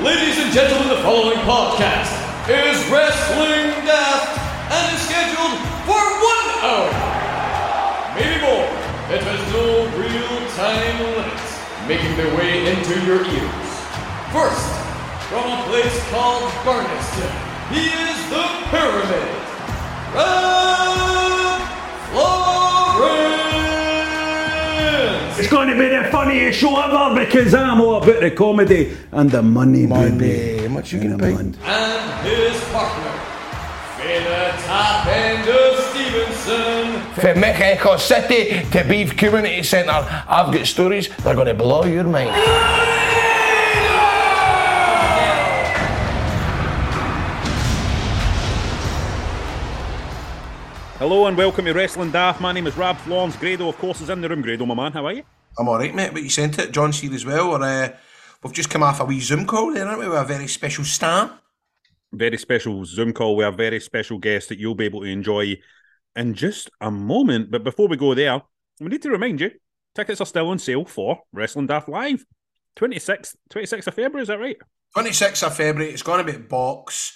Ladies and gentlemen, the following podcast is Wrestling Daft and is scheduled for 1 hour. Maybe more. It has no real time limits, making their way into your ears. First, from a place called Barneston, he is the Pyramid. Rob Florence! It's going to be the funniest show ever because I'm all about the comedy and the money, baby. How much you gonna pay? And his partner, Fela Top Ender Stevenson. From Mexico City to Beef Community Centre, I've got stories that are going to blow your mind. Hello and welcome to Wrestling Daft. My name is Rob Florence. Grado, of course, is in the room. Grado, my man, how are you? I'm alright, mate, but you sent it. John's here as well. We've just come off a wee Zoom call there, aren't we, with a very special star. Very special Zoom call with a very special guest that you'll be able to enjoy in just a moment. But before we go there, we need to remind you, tickets are still on sale for Wrestling Daft Live. 26th of February, is that right? 26th of February, it's going to be at Box.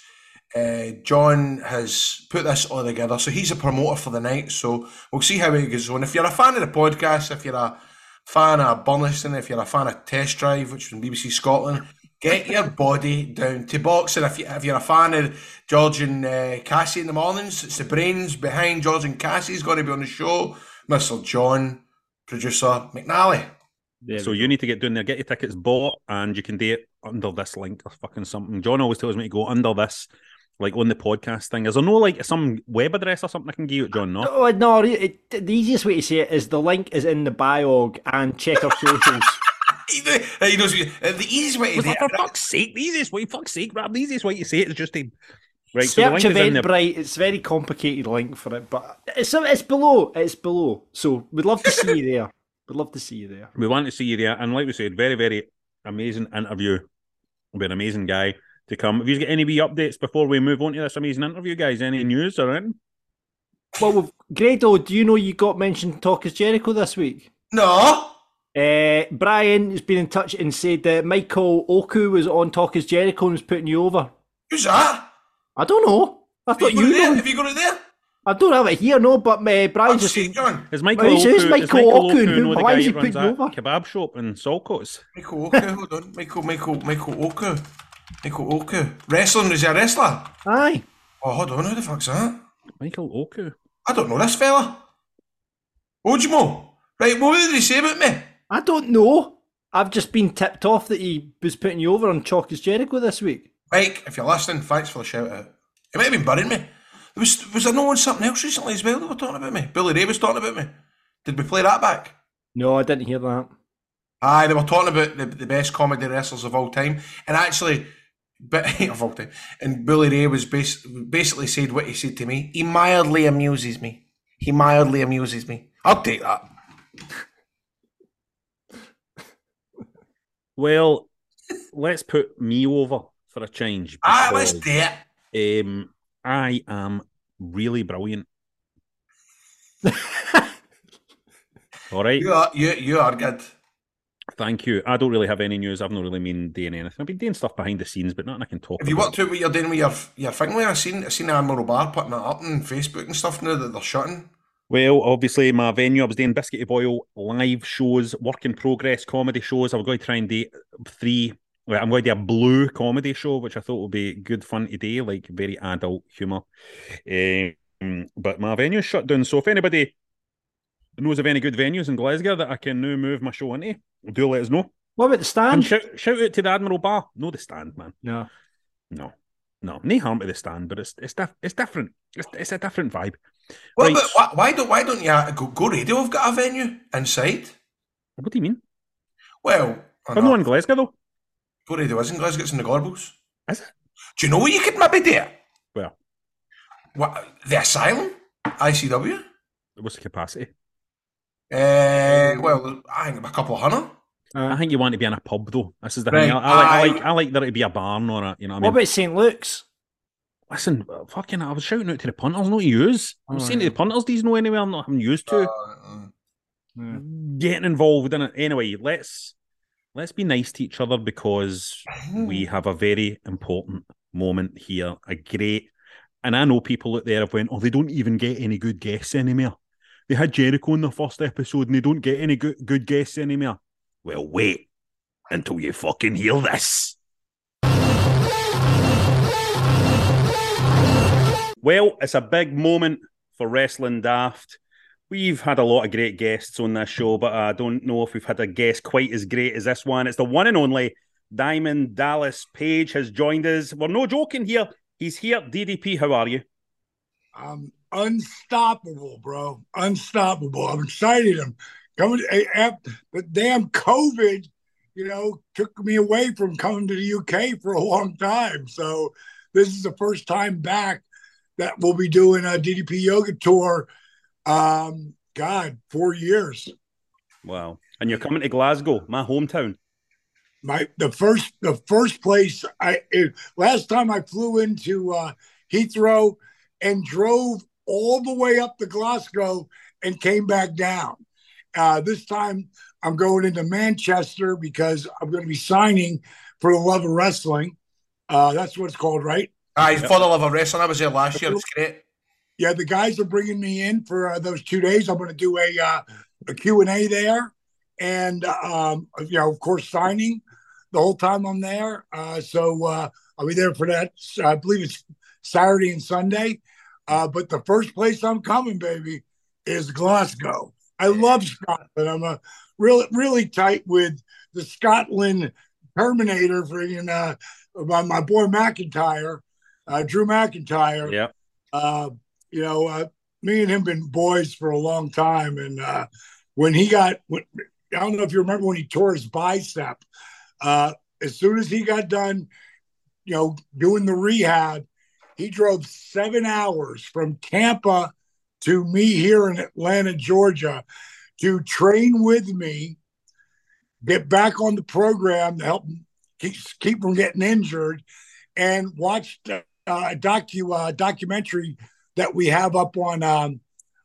John has put this all together, so he's a promoter for the night, so we'll see how it goes on. If you're a fan of the podcast, if you're a fan of Burniston, if you're a fan of Test Drive, which is from BBC Scotland, get your body down to Box. And if you're a fan of George and Cassie in the mornings, it's the brains behind George and Cassie is going to be on the show, Mr. John, producer McNally. So you need to get down there, get your tickets bought, and you can do it under this link or fucking something. John always tells me to go under this, like on the podcast thing. Is there no like some web address or something I can give you, John? No, the easiest way to say it is the link is in the bio and check our socials. He knows the easiest way to do it. For fuck's sake, the easiest way to say it is just to... Right, Search so the link is in Eventbrite. It's a very complicated link for it, but it's below. It's below. So we'd love to see you there. We want to see you there, and like we said, very, very amazing interview with an amazing guy to come. Have you got any wee updates before we move on to this amazing interview, guys? Any news or anything? Well, Grado, do you know you got mentioned Talk is Jericho this week? No. Brian has been in touch and said that Michael Oku was on Talk is Jericho and was putting you over. Who's that? I don't know. I thought you know. Have you got it there? I don't have it here, no, but Brian just said... John. Is Michael Oku Why is he putting you over? Kebab shop in Saltcoats? Michael Oku, hold on. Michael Oku. Michael Oku. Wrestling, is he a wrestler? Aye. Oh, hold on, who the fuck's that? Michael Oku? I don't know this fella. Ojimo. Right, what did he say about me? I don't know. I've just been tipped off that he was putting you over on Talk is Jericho this week. Mike, if you're listening, thanks for the shout out. He might have been burying me. Was there no one something else recently as well that were talking about me? Billy Ray was talking about me. Did we play that back? No, I didn't hear that. Aye, they were talking about the best comedy wrestlers of all time. And actually, of all time. And Billy Ray was basically said what he said to me. He mildly amuses me. I'll take that. Well, let's put me over for a change. Let's do it. I am really brilliant. All right. You are good. Thank you. I don't really have any news. I've not really been doing anything. I've been doing stuff behind the scenes, but nothing I can talk about. Have you worked out what you're doing with your thing? I seen the Admiral Bar putting it up on Facebook and stuff now that they're shutting. Well, obviously, my venue, I was doing Biscuit of Oil live shows, work in progress comedy shows. I'm going to try and do 3. Well, I'm going to do a blue comedy show, which I thought would be good fun today, like very adult humour. But my venue's shut down, so if anybody knows of any good venues in Glasgow that I can now move my show into, do let us know. What about the stand? And shout out to the Admiral Bar. No, the stand, man. No. No harm to the stand, but it's different. It's a different vibe. Well, right. but why don't you go radio? Have got a venue inside. What do you mean? Well, I'm not in Glasgow though. Go radio isn't Glasgow. It's in the Gorbals. Is it? Do you know what you could maybe do? Well, what, the Asylum, ICW. What's the capacity? Well, I think a couple of hundred. I think you want to be in a pub though. This is the Right. thing. I like there to be a barn or a, you know what I mean? What about St. Luke's? Listen, fucking, I was shouting out to the punters, not yous. I'm saying to the punters, these know anywhere I'm not having used to getting involved in it. Anyway, let's let's be nice to each other because we have a very important moment here. And I know people out there have went, oh, they don't even get any good guests anymore. They had Jericho in the first episode and they don't get any good guests anymore. Well, wait until you fucking hear this. Well, it's a big moment for Wrestling Daft. We've had a lot of great guests on this show, but I don't know if we've had a guest quite as great as this one. It's the one and only Diamond Dallas Page has joined us. We're no joking here. He's here. DDP, how are you? Unstoppable, bro. Unstoppable. I'm excited. I'm coming. The damn COVID, took me away from coming to the UK for a long time. So this is the first time back that we'll be doing a DDP Yoga tour. 4 years. Wow. And you're coming to Glasgow, my hometown. The first place last time I flew into Heathrow and drove all the way up to Glasgow and came back down. This time I'm going into Manchester because I'm going to be signing for the Love of Wrestling. That's what it's called, right? For the Love of Wrestling. I was there last year. It's great. Yeah, the guys are bringing me in for those 2 days. I'm going to do a Q&A there. And, of course, signing the whole time I'm there. So I'll be there for that. I believe it's Saturday and Sunday. But the first place I'm coming, baby, is Glasgow. I love Scotland. I'm really tight with the Scotland Terminator for my boy McIntyre, Drew McIntyre. Yeah. Me and him been boys for a long time. And when I don't know if you remember when he tore his bicep, as soon as he got done, doing the rehab, he drove 7 hours from Tampa to me here in Atlanta, Georgia, to train with me, get back on the program to help keep from getting injured, and watched a documentary that we have up on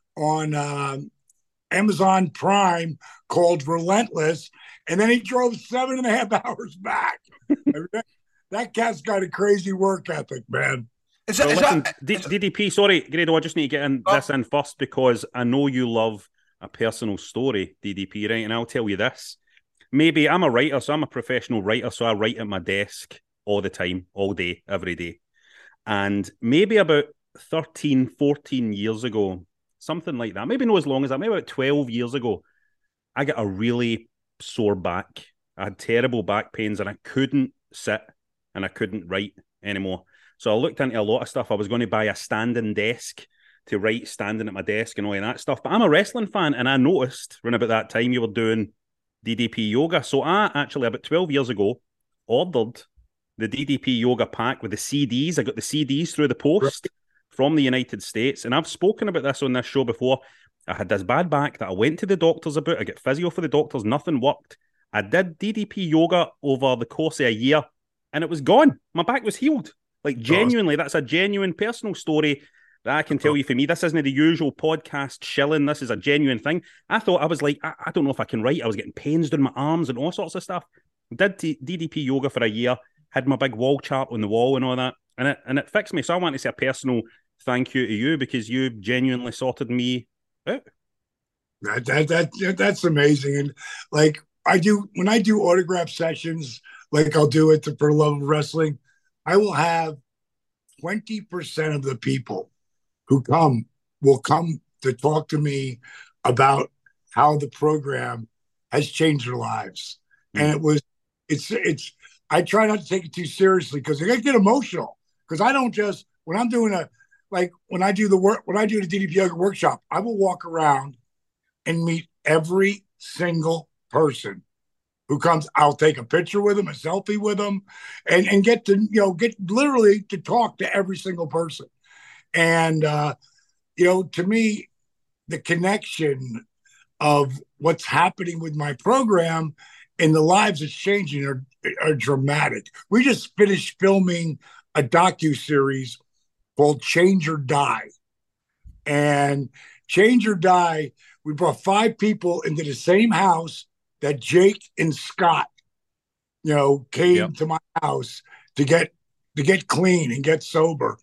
Amazon Prime called Relentless. And then he drove 7.5 hours back. That cat's got a crazy work ethic, man. DDP, sorry, Grado, I just need to get this in first because I know you love a personal story, DDP, right? And I'll tell you this. Maybe I'm a writer, so I'm a professional writer, so I write at my desk all the time, all day, every day. And maybe about 13, 14 years ago, something like that, maybe not as long as that, maybe about 12 years ago, I got a really sore back. I had terrible back pains and I couldn't sit and I couldn't write anymore. So I looked into a lot of stuff. I was going to buy a standing desk to write standing at my desk and all of that stuff. But I'm a wrestling fan and I noticed around about that time you were doing DDP Yoga. So I actually, about 12 years ago, ordered the DDP Yoga pack with the CDs. I got the CDs through the post from the United States. And I've spoken about this on this show before. I had this bad back that I went to the doctors about. I got physio for the doctors. Nothing worked. I did DDP Yoga over the course of a year and it was gone. My back was healed. Like genuinely, that's a genuine personal story that I can tell you for me. This isn't the usual podcast shilling. This is a genuine thing. I thought I was like, I don't know if I can write. I was getting pains down my arms and all sorts of stuff. Did DDP Yoga for a year. Had my big wall chart on the wall and all that. And it fixed me. So I want to say a personal thank you to you because you genuinely sorted me out. That's amazing. And like when I do autograph sessions, like I'll do it for Love of Wrestling, I will have 20% of the people who will come to talk to me about how the program has changed their lives. And I try not to take it too seriously because I get emotional because I don't just, when I'm doing when I do the DDP Yoga workshop, I will walk around and meet every single person who comes. I'll take a picture with them, a selfie with them, and get literally to talk to every single person. And, to me, the connection of what's happening with my program and the lives it's changing are dramatic. We just finished filming a docuseries called Change or Die. And Change or Die, we brought 5 people into the same house that Jake and Scott came to my house to get clean and get sober.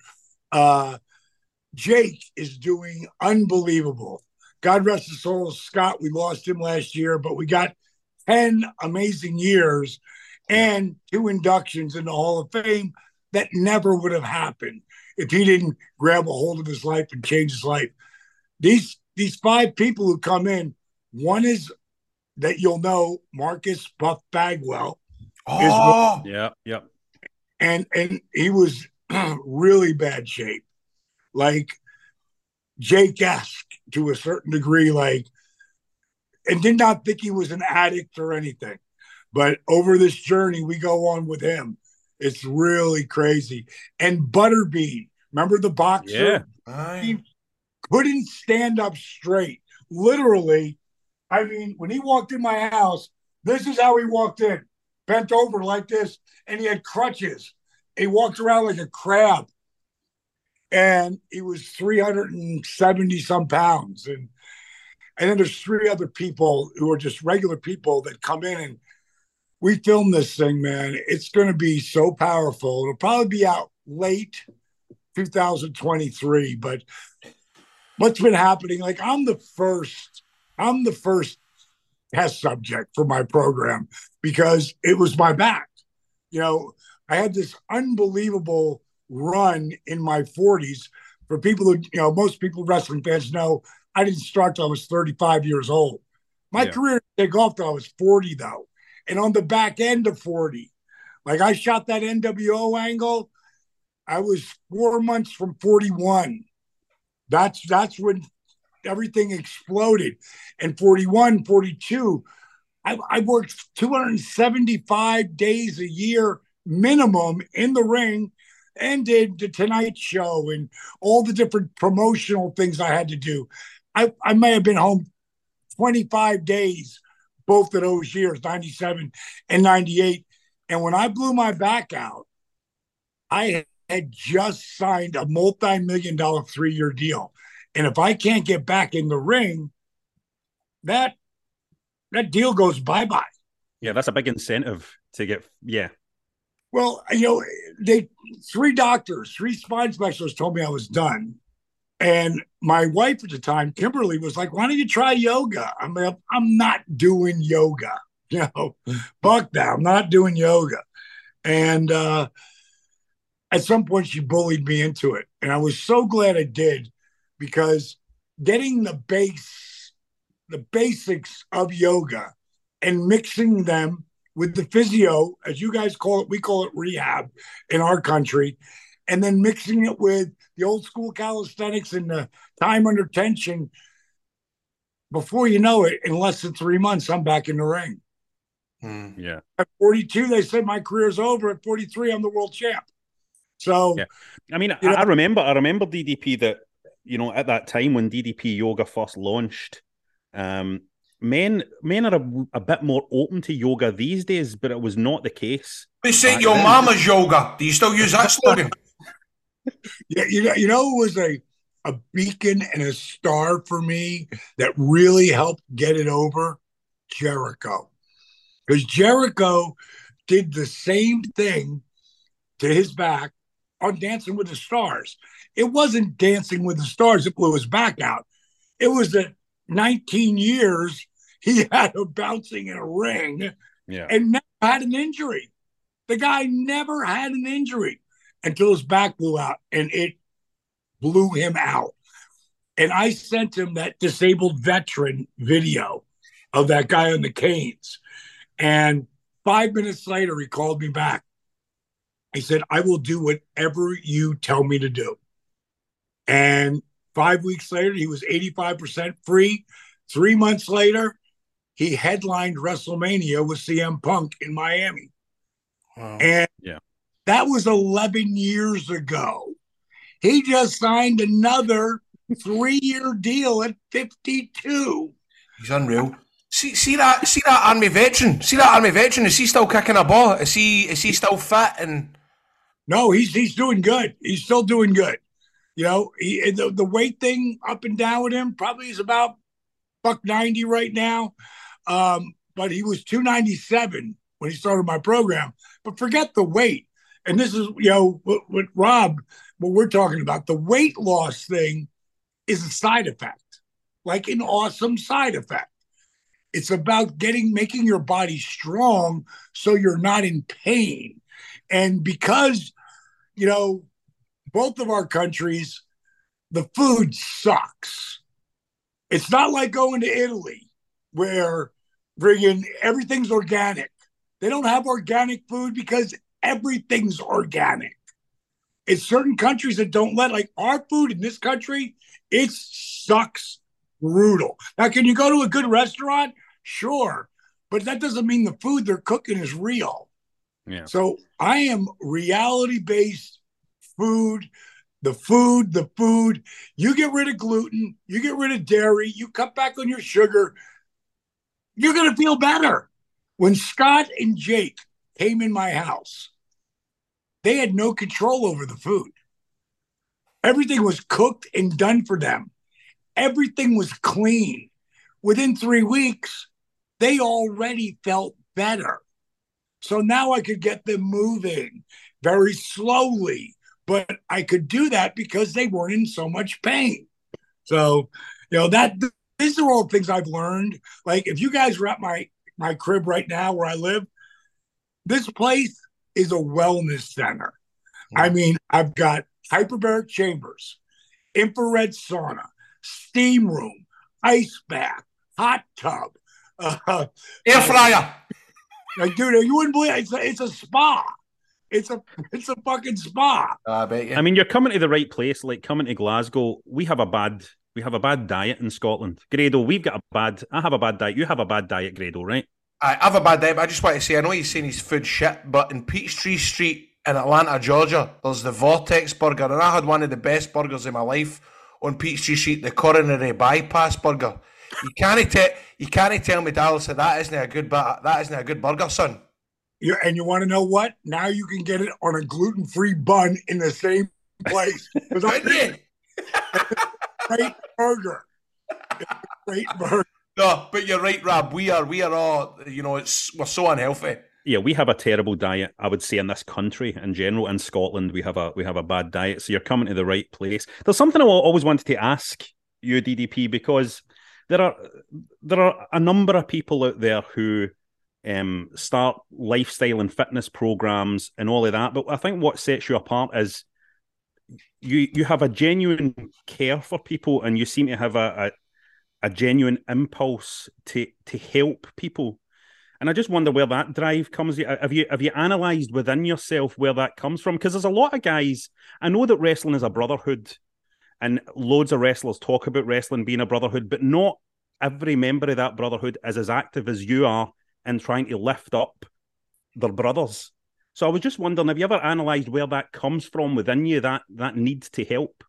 Jake is doing unbelievable. God rest his soul, Scott. We lost him last year, but we got 10 amazing years and 2 inductions in the Hall of Fame that never would have happened if he didn't grab a hold of his life and change his life. These 5 people who come in, one is that you'll know, Marcus Buff Bagwell. Oh, yeah. And he was really bad shape, like Jake-esque to a certain degree, and did not think he was an addict or anything. But over this journey we go on with him, it's really crazy. And Butterbean, remember the boxer? Yeah. He couldn't stand up straight. Literally, I mean, when he walked in my house, this is how he walked in, bent over like this, and he had crutches. He walked around like a crab. And he was 370 some pounds. And then there's 3 other people who are just regular people that come in, and we film this thing, man. It's going to be so powerful. It'll probably be out late 2023. But what's been happening, I'm the first test subject for my program because it was my back. I had this unbelievable run in my 40s. For people who, most people, wrestling fans, know I didn't start till I was 35 years old. My career didn't take off till I was 40, though. And on the back end of 40, I shot that NWO angle, I was 4 months from 41. That's when everything exploded. And 41, 42, I worked 275 days a year minimum in the ring, and did the Tonight Show and all the different promotional things I had to do. I may have been home 25 days both of those years, 97 and 98. And when I blew my back out, I had just signed a multi-million-dollar 3-year deal. And if I can't get back in the ring, that deal goes bye-bye. Yeah, that's a big incentive to get, Well, 3 doctors, 3 spine specialists told me I was done. And my wife at the time, Kimberly, was like, why don't you try yoga? I'm like, I'm not doing yoga. Fuck that. I'm not doing yoga. And at some point, she bullied me into it. And I was so glad I did, because getting the basics of yoga and mixing them with the physio, as you guys call it, we call it rehab in our country, and then mixing it with the old school calisthenics and the time under tension, before you know it, in less than 3 months, I'm back in the ring. Yeah. At 42, they said my career's over. At 43, I'm the world champ. So, I mean, I remember DDP that, at that time when DDP yoga first launched, men are a bit more open to yoga these days, but it was not the case. They say your mama's yoga. Do you still use that slogan? Yeah, it was a beacon and a star for me that really helped get it over, Jericho. Because Jericho did the same thing to his back on Dancing with the Stars. It wasn't Dancing with the Stars that blew his back out. It was that 19 years he had him bouncing in a ring and never had an injury. The guy never had an injury until his back blew out, and it blew him out. And I sent him that disabled veteran video of that guy on the canes. And 5 minutes later, he called me back. He said, I will do whatever you tell me to do. And 5 weeks later, he was 85% free. 3 months later, he headlined WrestleMania with CM Punk in Miami. Wow. And that was 11 years ago. He just signed another 3-year deal at 52. He's unreal. See that army veteran. See that army veteran. Is he still kicking a ball? Is he still fit? And no, he's doing good. He's still doing good. The weight thing up and down with him probably is about $190 right now. But he was 297 when he started my program. But forget the weight. And this is, what Rob, what we're talking about. The weight loss thing is a side effect, like an awesome side effect. It's about making your body strong so you're not in pain. And because, both of our countries, the food sucks. It's not like going to Italy where everything's organic. They don't have organic food because everything's organic. It's certain countries that don't like our food in this country, it sucks brutal. Now, can you go to a good restaurant? Sure. But that doesn't mean the food they're cooking is real. Yeah. So I am reality-based food, the food. You get rid of gluten, you get rid of dairy, you cut back on your sugar, you're going to feel better. When Scott and Jake came in my house, they had no control over the food. Everything was cooked and done for them. Everything was clean. Within 3 weeks, they already felt better. So now I could get them moving very slowly, but I could do that because they weren't in so much pain. So, these are all things I've learned. Like, if you guys were at my crib right now where I live, this place is a wellness center. I mean, I've got hyperbaric chambers, infrared sauna, steam room, ice bath, hot tub, Air fryer. Dude, you wouldn't believe it. It's a spa. It's a fucking spa. I bet you. I mean, you're coming to the right place. Like coming to Glasgow, we have a bad diet in Scotland. Grado, I have a bad diet. You have a bad diet, Grado, right? I have a bad diet, but I just want to say, I know he's saying his food shit, but in Peachtree Street in Atlanta, Georgia, there's the Vortex Burger, and I had one of the best burgers in my life on Peachtree Street, the coronary bypass burger. You can't tell me, Dallas, that isn't a good burger, son. And you want to know what? Now you can get it on a gluten-free bun in the same place. Great burger. Great burger. No, but you're right, Rob. We are all, we're so unhealthy. Yeah, we have a terrible diet, I would say, in this country in general. In Scotland, we have a bad diet. So you're coming to the right place. There's something I always wanted to ask you, DDP, because there are a number of people out there who start lifestyle and fitness programs and all of that. But I think what sets you apart is you have a genuine care for people, and you seem to have a genuine impulse to help people. And I just wonder where that drive comes. Have you analysed within yourself where that comes from? Because there's a lot of guys, I know that wrestling is a brotherhood, and loads of wrestlers talk about wrestling being a brotherhood, but not every member of that brotherhood is as active as you are in trying to lift up their brothers. So I was just wondering, have you ever analysed where that comes from within you, that need to help?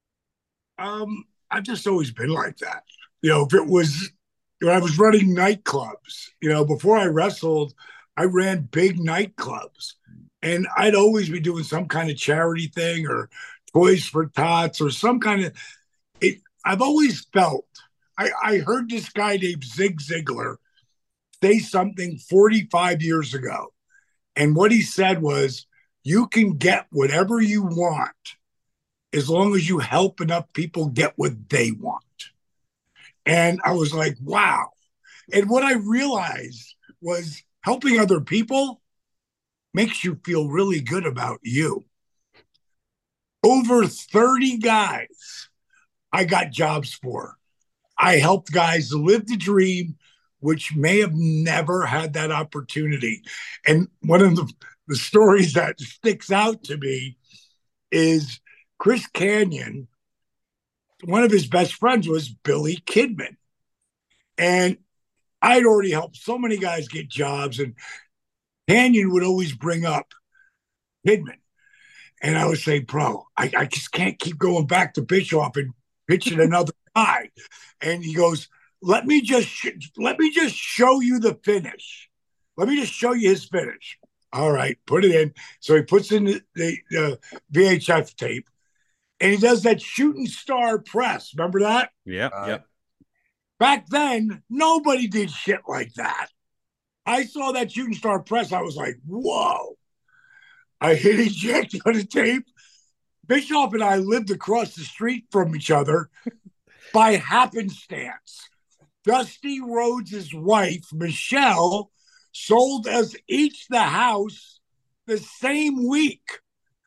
I've just always been like that. If it was, when I was running nightclubs, before I wrestled, I ran big nightclubs, and I'd always be doing some kind of charity thing or Toys for Tots or some kind of it. I've always felt, I heard this guy named Zig Ziglar say something 45 years ago. And what he said was, you can get whatever you want as long as you help enough people get what they want. And I was like, wow. And what I realized was helping other people makes you feel really good about you. Over 30 guys I got jobs for. I helped guys live the dream, which may have never had that opportunity. And one of the stories that sticks out to me is Chris Kanyon. One of his best friends was Billy Kidman. And I'd already helped so many guys get jobs, and Kanyon would always bring up Kidman. And I would say, bro, I just can't keep going back to Bischoff and pitching another guy. And he goes, let me just show you the finish. Let me just show you his finish. All right, put it in. So he puts in the VHF tape, and he does that shooting star press. Remember that? Yeah, yeah. Back then, nobody did shit like that. I saw that shooting star press. I was like, whoa. I hit eject on the tape. Bischoff and I lived across the street from each other by happenstance. Dusty Rhodes' wife, Michelle, sold us each the house the same week.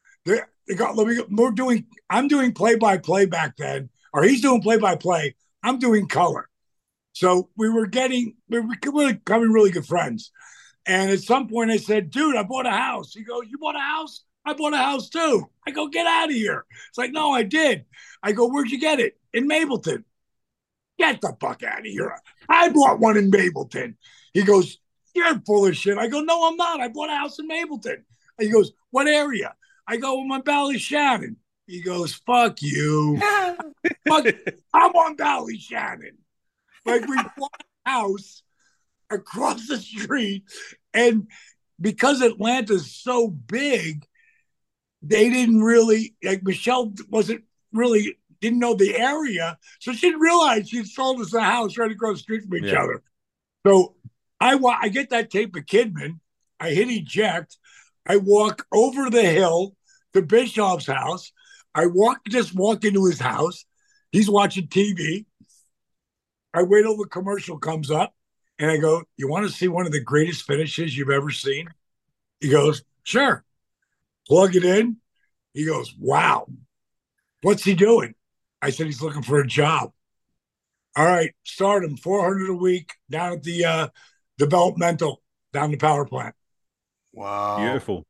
I'm doing play-by-play back then, or he's doing play-by-play. I'm doing color. So we were becoming really good friends. And at some point I said, dude, I bought a house. He goes, you bought a house? I bought a house too. I go, get out of here. It's like, no, I did. I go, where'd you get it? In Mableton. Get the fuck out of here. I bought one in Mableton. He goes, you're full of shit. I go, no, I'm not. I bought a house in Mableton. He goes, what area? I go, I'm on Ballyshannon. He goes, fuck you. Fuck, I'm on Ballyshannon. Like, we bought a house across the street, and because Atlanta's so big, they didn't really, like, Michelle didn't know the area, so she didn't realize she'd sold us a house right across the street from each other. So I get that tape of Kidman, I hit eject, I walk over the hill to Bischoff's house, just walk into his house, he's watching TV, I wait till the commercial comes up, and I go, you want to see one of the greatest finishes you've ever seen? He goes, sure. Plug it in. He goes, wow. What's he doing? I said, he's looking for a job. All right, start him, $400 a week down at the developmental, down the power plant. Wow. Beautiful.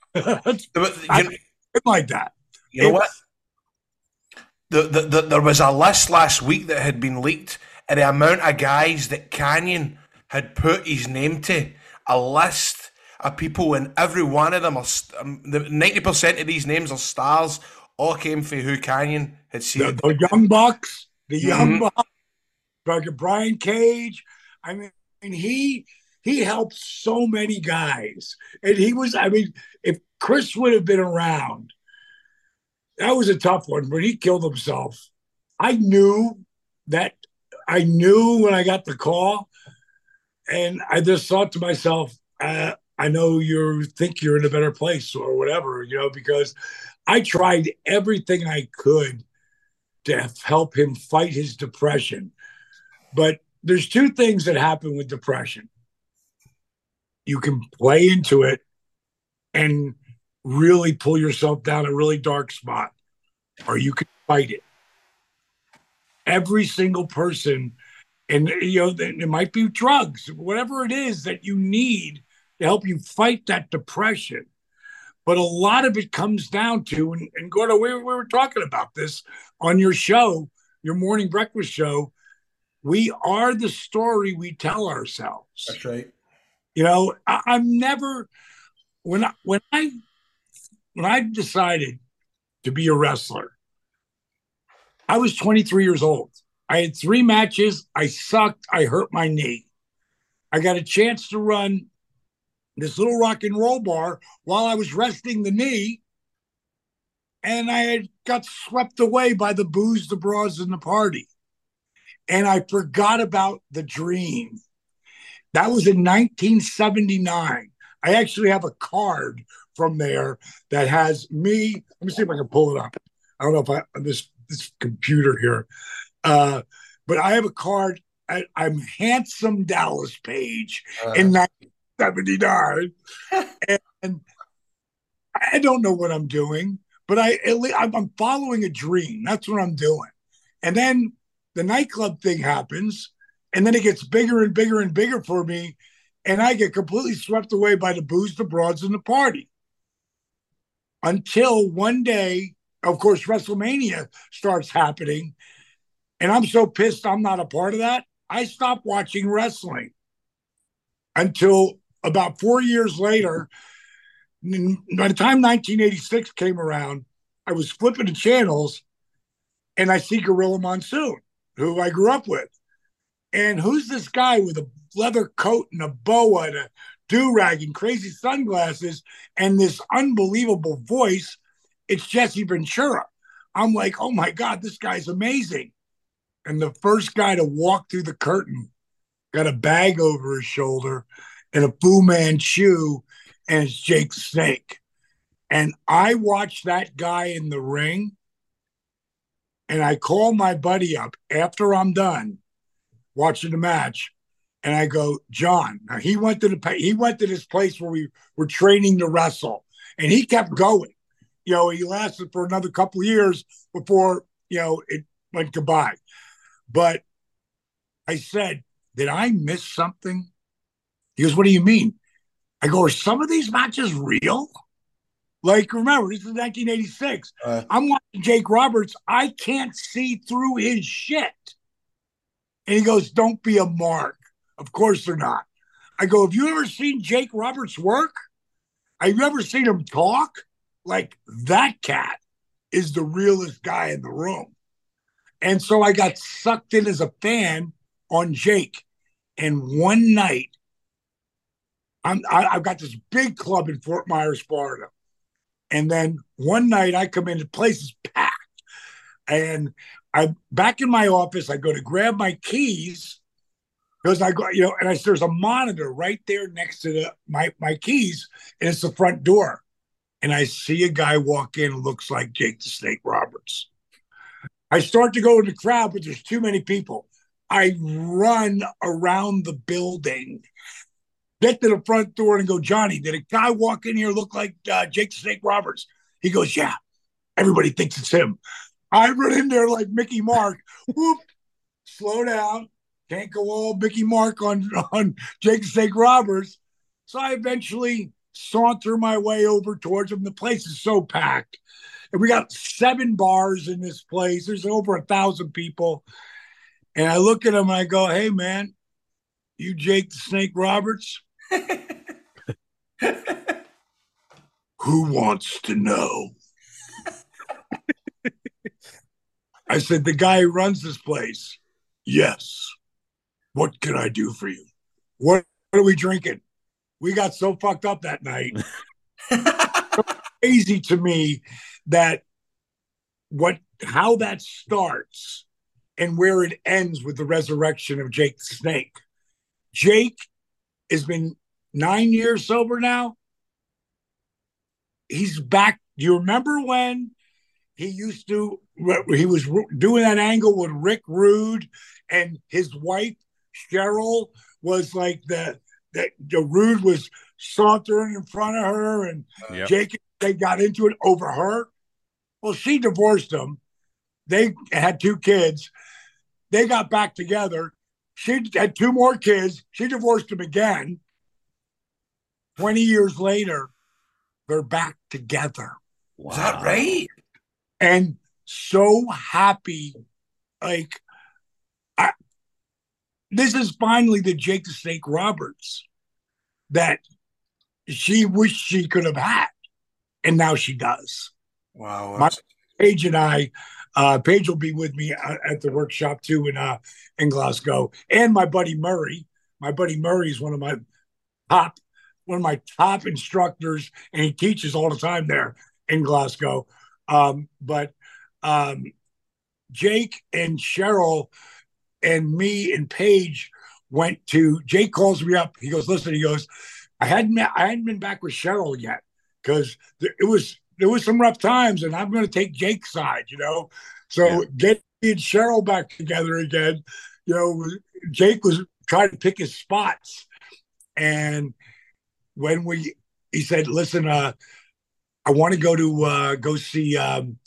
Like that. You know what? There was a list last week that had been leaked, and the amount of guys that Canyon had put his name to, a list of people, and every one of them are 90% of these names are stars. All came from who Canyon had seen. The Young Bucks, Young Bucks, like Brian Cage. I mean, he helped so many guys, and if Chris would have been around, that was a tough one. When he killed himself, I knew when I got the call, and I just thought to myself, I know you think you're in a better place or whatever, because I tried everything I could to help him fight his depression. But there's two things that happen with depression. You can play into it and really pull yourself down a really dark spot, or you can fight it. Every single person, and it might be drugs, whatever it is that you need to help you fight that depression. But a lot of it comes down to, and Gordo, we were talking about this on your show, your morning breakfast show. We are the story we tell ourselves. That's right. I'm never, when I decided to be a wrestler, I was 23 years old. I had 3 matches. I sucked. I hurt my knee. I got a chance to run this little rock and roll bar while I was resting the knee, and I had got swept away by the booze, the bras, and the party. And I forgot about the dream. That was in 1979. I actually have a card from there that has me. Let me see if I can pull it up. I don't know if this computer here, but I have a card. I'm Handsome Dallas Page in 1979, and I don't know what I'm doing, but I'm following a dream. That's what I'm doing. And then the nightclub thing happens, and then it gets bigger and bigger and bigger for me, and I get completely swept away by the booze, the broads, and the party. Until one day, of course, WrestleMania starts happening, and I'm so pissed I'm not a part of that, I stopped watching wrestling until about 4 years later. By the time 1986 came around, I was flipping the channels, and I see Gorilla Monsoon, who I grew up with. And who's this guy with a leather coat and a boa and a do-rag and crazy sunglasses and this unbelievable voice? It's Jesse Ventura. I'm like, oh my God, this guy's amazing. And the first guy to walk through the curtain got a bag over his shoulder and a Fu Manchu, and it's Jake the Snake. And I watched that guy in the ring, and I call my buddy up after I'm done watching the match, and I go, John. Now he went to this place where we were training to wrestle, and he kept going. You know, he lasted for another couple of years before, you know, it went goodbye. But I said, did I miss something? He goes, what do you mean? I go, are some of these matches real? Like, remember, this is 1986. I'm watching Jake Roberts. I can't see through his shit. And he goes, don't be a mark. Of course they're not. I go, have you ever seen Jake Roberts work? Have you ever seen him talk? Like, that cat is the realest guy in the room. And so I got sucked in as a fan on Jake. And one night, I've got this big club in Fort Myers, Florida. And then one night I come in, the place is packed. And I'm back in my office. I go to grab my keys because I go, you know, and there's a monitor right there next to my keys, and it's the front door. And I see a guy walk in who looks like Jake the Snake Roberts. I start to go in the crowd, but there's too many people. I run around the building, get to the front door and go, Johnny, did a guy walk in here look like Jake the Snake Roberts? He goes, yeah, everybody thinks it's him. I run in there like Mickey Mark. Whoop, slow down. Can't go all Mickey Mark on Jake the Snake Roberts. So I eventually saunter my way over towards him. The place is so packed. And we got 7 bars in this place. There's over 1,000 people. And I look at him and I go, hey, man, you Jake the Snake Roberts? Who wants to know? I said, the guy who runs this place. Yes. What can I do for you? What are we drinking? We got so fucked up that night. Crazy to me that how that starts and where it ends with the resurrection of Jake the Snake. Jake has been 9 years sober now. He's back. Do you remember when he was doing that angle with Rick Rude and his wife, Cheryl, was like the Rude was sauntering in front of her, and Jake, they got into it over her. Well, she divorced him. They had 2 kids. They got back together. She had 2 more kids. She divorced him again. 20 years later, they're back together. Wow. Is that right? And so happy. Like, this is finally the Jake the Snake Roberts that she wished she could have had. And now she does. Wow. Paige and I, Paige will be with me at the workshop too in Glasgow. And my buddy Murray. My buddy Murray is one of my top instructors, and he teaches all the time there in Glasgow. But Jake and Cheryl and me and Paige went to. Jake calls me up. He goes, "Listen," he goes, I hadn't been back with Cheryl yet because there was some rough times, and I'm going to take Jake's side, you know. So getting Cheryl back together again, you know, Jake was trying to pick his spots, and when he said, "Listen, I want to go see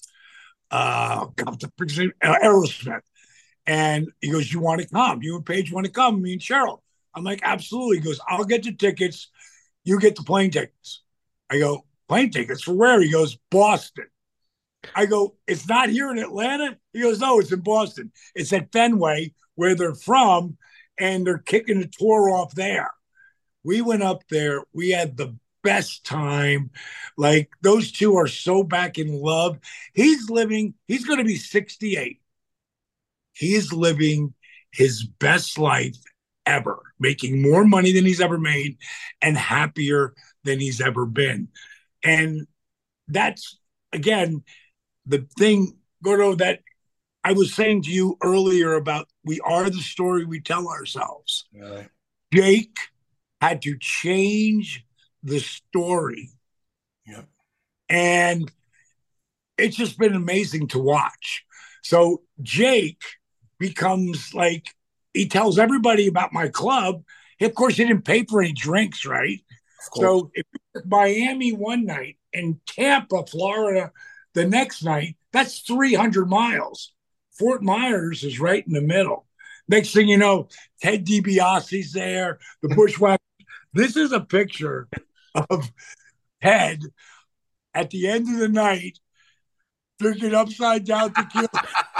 Aerosmith," and he goes, "You want to come? You and Paige want to come? Me and Cheryl." I'm like, "Absolutely." He goes, "I'll get the tickets. You get the plane tickets." I go, "Plane tickets for where?" He goes, "Boston." I go, "It's not here in Atlanta?" He goes, "No, it's in Boston. It's at Fenway, where they're from, and they're kicking the tour off there." We went up there. We had the best time. Like, those two are so back in love. He's going to be 68. He is living his best life ever, making more money than he's ever made and happier than he's ever been. And that's, again, the thing, Gordo, that I was saying to you earlier about we are the story we tell ourselves. Really? Jake had to change the story. Yeah. And it's just been amazing to watch. So Jake becomes like, he tells everybody about my club. Of course, he didn't pay for any drinks, right? So if Miami one night and Tampa, Florida, the next night, that's 300 miles. Fort Myers is right in the middle. Next thing you know, Ted DiBiase's there, the Bushwhackers. This is a picture of Ted at the end of the night drinking upside down tequila.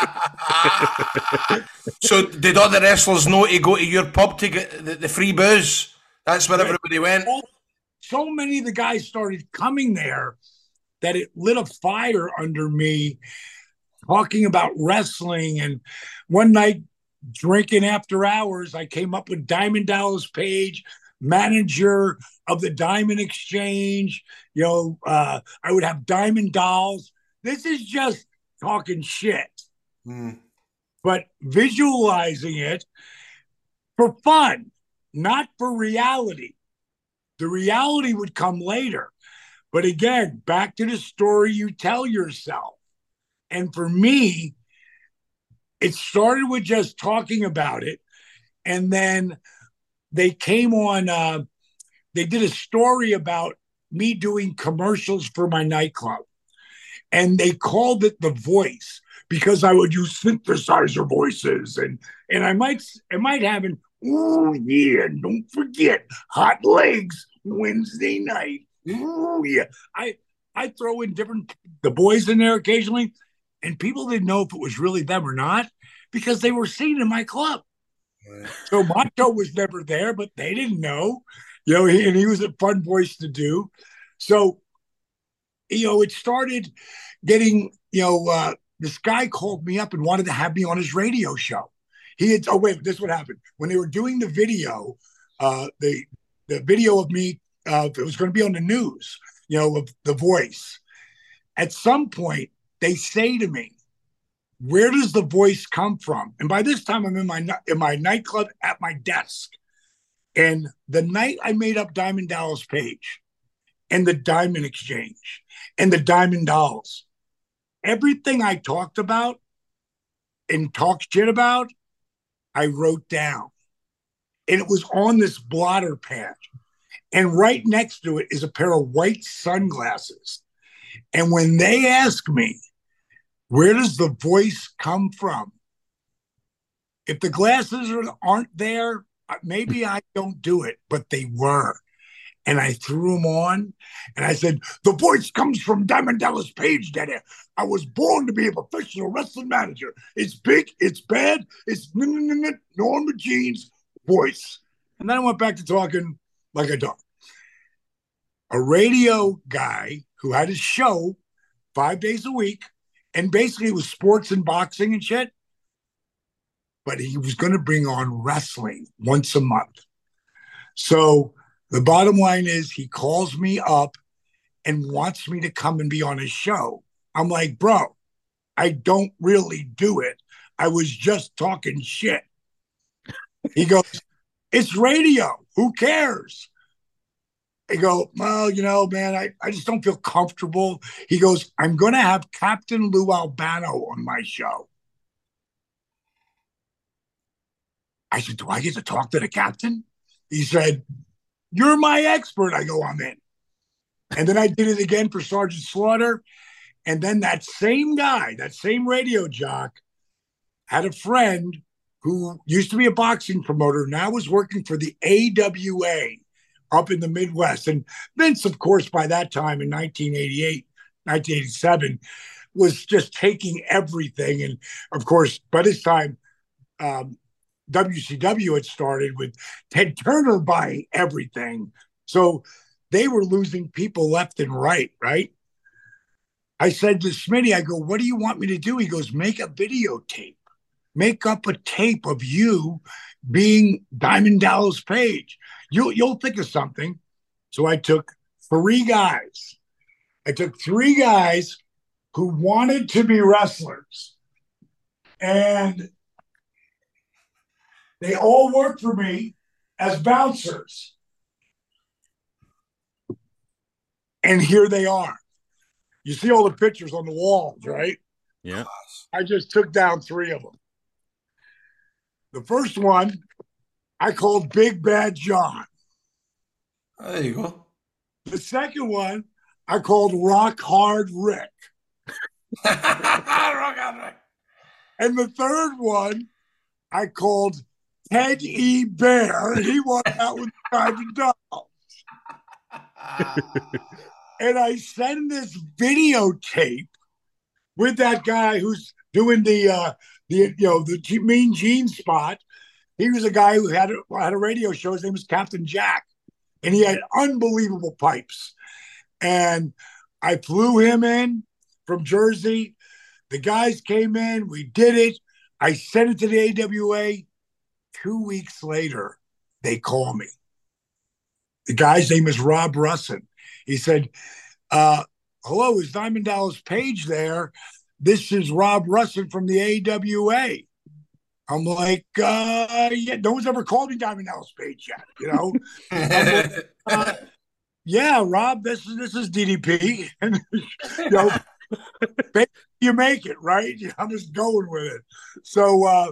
So did all the wrestlers know to go to your pub to get the free booze? That's where everybody went. So many of the guys started coming there that it lit a fire under me, talking about wrestling. And one night, drinking after hours, I came up with Diamond Dallas Page, manager of the Diamond Exchange. I would have Diamond Dolls. This is just talking shit. But visualizing it for fun, not for reality. The reality would come later. But again, back to the story you tell yourself. And for me, it started with just talking about it. And then they came on, they did a story about me doing commercials for my nightclub. And they called it The Voice because I would use synthesizer voices. And I might have an, oh yeah, and don't forget, Hot Legs Wednesday night. Oh yeah. I throw in the boys in there occasionally, and people didn't know if it was really them or not because they were seen in my club. Right. So Macho was never there, but they didn't know, and he was a fun voice to do. So, it started getting, this guy called me up and wanted to have me on his radio show. This is what happened. When they were doing the video, the video of me, it was going to be on the news, of The Voice. At some point, they say to me, where does the voice come from? And by this time, I'm in my nightclub at my desk. And the night I made up Diamond Dallas Page and the Diamond Exchange and the Diamond Dolls, everything I talked about and talked shit about, I wrote down. And it was on this blotter pad. And right next to it is a pair of white sunglasses. And when they ask me, where does the voice come from? If the glasses aren't there, maybe I don't do it, but they were. And I threw them on and I said, the voice comes from Diamond Dallas Page, Daddy. I was born to be a professional wrestling manager. It's big, it's bad, it's Norma Jean's voice. And then I went back to talking like a dog. A radio guy who had his show 5 days a week, and basically it was sports and boxing and shit. But he was going to bring on wrestling once a month. So the bottom line is he calls me up and wants me to come and be on his show. I'm like, bro, I don't really do it. I was just talking shit. He goes, it's radio. Who cares? I go, well, man, I just don't feel comfortable. He goes, I'm going to have Captain Lou Albano on my show. I said, do I get to talk to the captain? He said, you're my expert. I go, I'm in. And then I did it again for Sergeant Slaughter. And then that same guy, that same radio jock, had a friend who used to be a boxing promoter, now was working for the AWA up in the Midwest. And Vince, of course, by that time in 1988, 1987, was just taking everything. And of course, by this time, WCW had started with Ted Turner buying everything. So they were losing people left and right? I said to Smitty, I go, what do you want me to do? He goes, make a videotape. Make up a tape of you being Diamond Dallas Page. You'll think of something. So I took three guys. Who wanted to be wrestlers. And they all worked for me as bouncers. And here they are. You see all the pictures on the walls, right? Yeah. I just took down 3 of them. The first one I called Big Bad John. There you go. The second one I called Rock Hard Rick. Rock on, Rick. And the third one I called Ted E. Bear, and he walked out with Diamond Doll. And I send this videotape with that guy who's doing the Mean Gene spot. He was a guy who had a radio show. His name was Captain Jack, and he had unbelievable pipes. And I flew him in from Jersey. The guys came in. We did it. I sent it to the AWA. 2 weeks later, they call me. The guy's name is Rob Russin. He said, hello, is Diamond Dallas Page there? This is Rob Russin from the AWA. I'm like, yeah, no one's ever called me Diamond Dallas Page yet, you know? Like, yeah, Rob, this is DDP. And, you know, you make it, right? I'm just going with it. So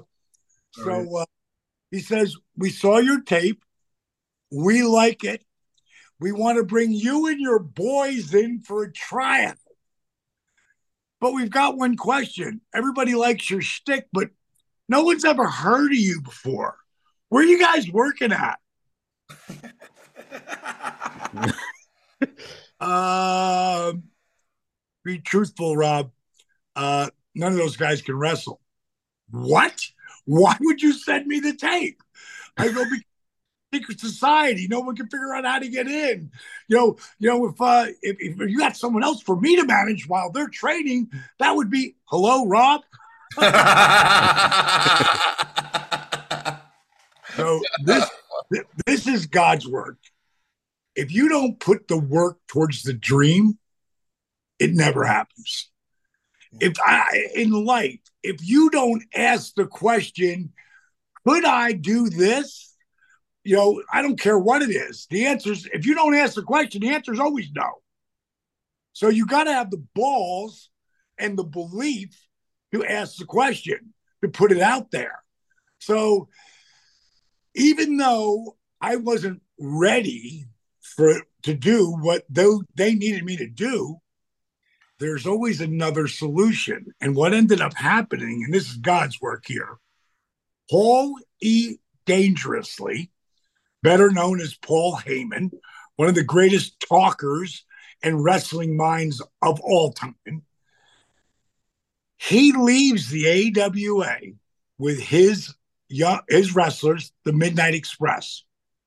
he says, we saw your tape. We like it. We want to bring you and your boys in for a tryout. But we've got one question. Everybody likes your shtick, but no one's ever heard of you before. Where are you guys working at? Be truthful, Rob. None of those guys can wrestle. What? Why would you send me the tape? I go, secret society. No one can figure out how to get in. If you got someone else for me to manage while they're training, that would be, hello, Rob. So this is God's work. If you don't put the work towards the dream, it never happens. In life, if you don't ask the question, could I do this? I don't care what it is. The answer is, if you don't ask the question, the answer is always no. So you got to have the balls and the belief to ask the question, to put it out there. So even though I wasn't ready to do what they needed me to do, there's always another solution. And what ended up happening, and this is God's work here, Paul E. Dangerously, better known as Paul Heyman, one of the greatest talkers and wrestling minds of all time, he leaves the AWA with his wrestlers, the Midnight Express.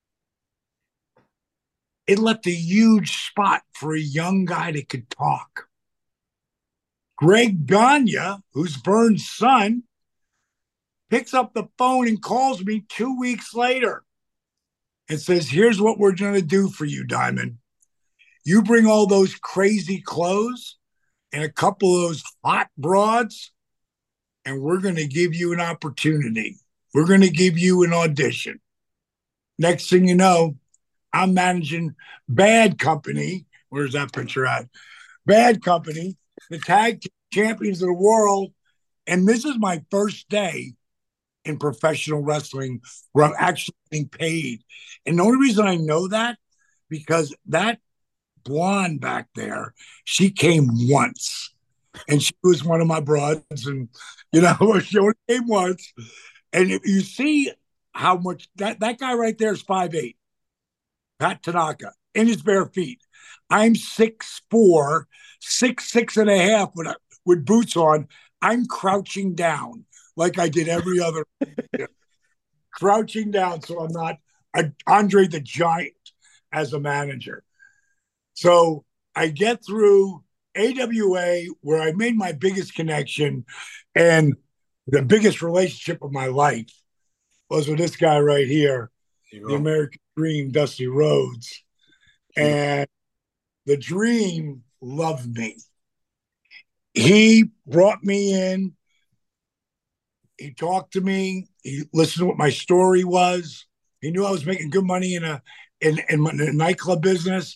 It left a huge spot for a young guy that could talk. Greg Gagne, who's Vern's son, picks up the phone and calls me 2 weeks later and says, here's what we're going to do for you, Diamond. You bring all those crazy clothes and a couple of those hot broads, and we're going to give you an opportunity. We're going to give you an audition. Next thing you know, I'm managing Bad Company. Where's that picture at? Bad Company, the tag champions of the world. And this is my first day in professional wrestling where I'm actually getting paid. And the only reason I know that, because that blonde back there, she came once. And she was one of my broads. And, she only came once. And if you see how much, that guy right there is 5'8", Pat Tanaka, in his bare feet. I'm 6'4", 6'6.5" with boots on. I'm crouching down like I did every other. Crouching down so I'm not Andre the Giant as a manager. So I get through AWA where I made my biggest connection, and the biggest relationship of my life was with this guy right here, the American Dream, Dusty Rhodes. And the Dream loved me. He brought me in. He talked to me. He listened to what my story was. He knew I was making good money in the nightclub business,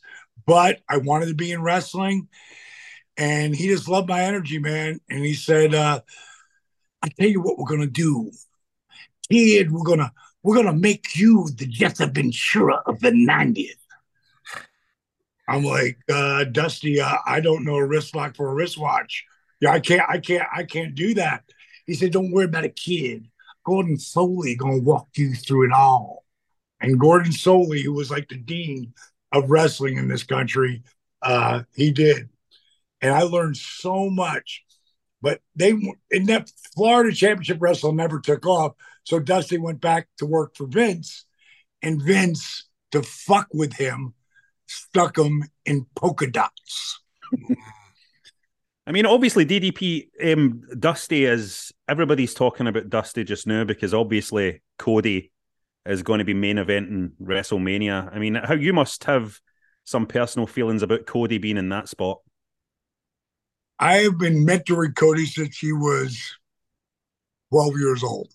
but I wanted to be in wrestling. And he just loved my energy, man. And he said, I tell you what we're gonna do. Kid, we're gonna make you the Jesse Ventura of the 90s. I'm like, Dusty, I don't know a wrist lock for a wristwatch. Yeah, I can't do that. He said, don't worry about a kid. Gordon Soley gonna walk you through it all. And Gordon Soley, who was like the dean of wrestling in this country, he did. And I learned so much. But in that Florida Championship Wrestling never took off. So Dusty went back to work for Vince, and Vince, to fuck with him, stuck him in polka dots. I mean, obviously, DDP, Dusty is, everybody's talking about Dusty just now because obviously Cody is going to be main eventing WrestleMania. I mean, how you must have some personal feelings about Cody being in that spot. I have been mentoring Cody since he was 12 years old.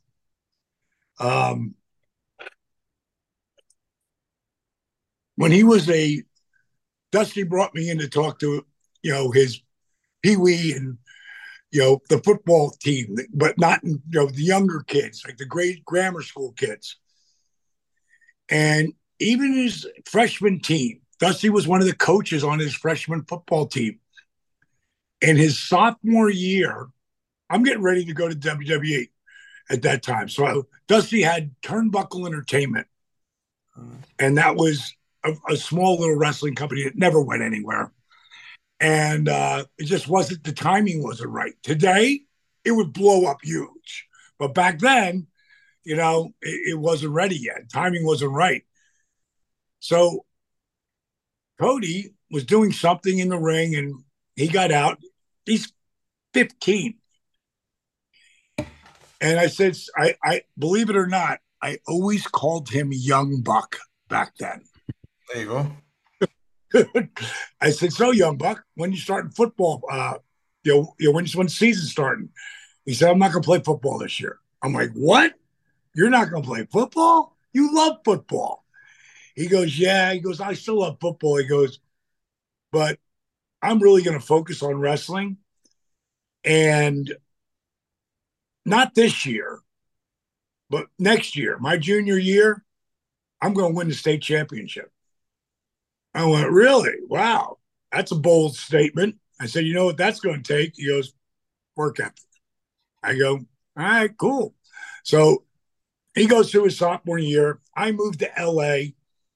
When he was Dusty brought me in to talk to, his Pee-wee and, the football team, but not, the younger kids, like the grade grammar school kids. And even his freshman team, Dusty was one of the coaches on his freshman football team. In his sophomore year, I'm getting ready to go to WWE at that time. So Dusty had Turnbuckle Entertainment. And that was a small little wrestling company that never went anywhere. And it just wasn't, the timing wasn't right. Today, it would blow up huge. But back then, it wasn't ready yet. Timing wasn't right. So Cody was doing something in the ring and he got out. He's 15. And I said, I believe it or not, I always called him Young Buck back then. There you go. I said, so Young Buck, when you starting football, when the season's starting? He said, I'm not going to play football this year. I'm like, what? You're not going to play football? You love football. He goes, yeah. He goes, I still love football. He goes, but I'm really going to focus on wrestling. And not this year, but next year, my junior year, I'm going to win the state championship. I went, really? Wow. That's a bold statement. I said, you know what that's going to take? He goes, work ethic. I go, all right, cool. So he goes through his sophomore year. I moved to LA.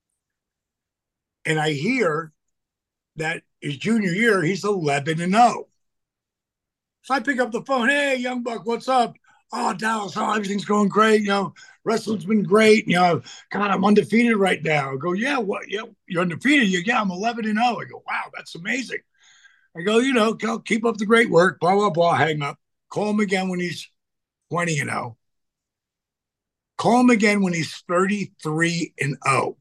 And I hear that his junior year, he's 11-0. So I pick up the phone. Hey, Young Buck, what's up? Oh, Dallas, everything's going great. Wrestling's been great. God, I'm undefeated right now. I go, yeah, what? Yeah, you're undefeated. Yeah, I'm 11-0. I go, wow, that's amazing. I go, keep up the great work. Blah blah blah. Hang up. Call him again when he's 20-0. Call him again when he's 33-0.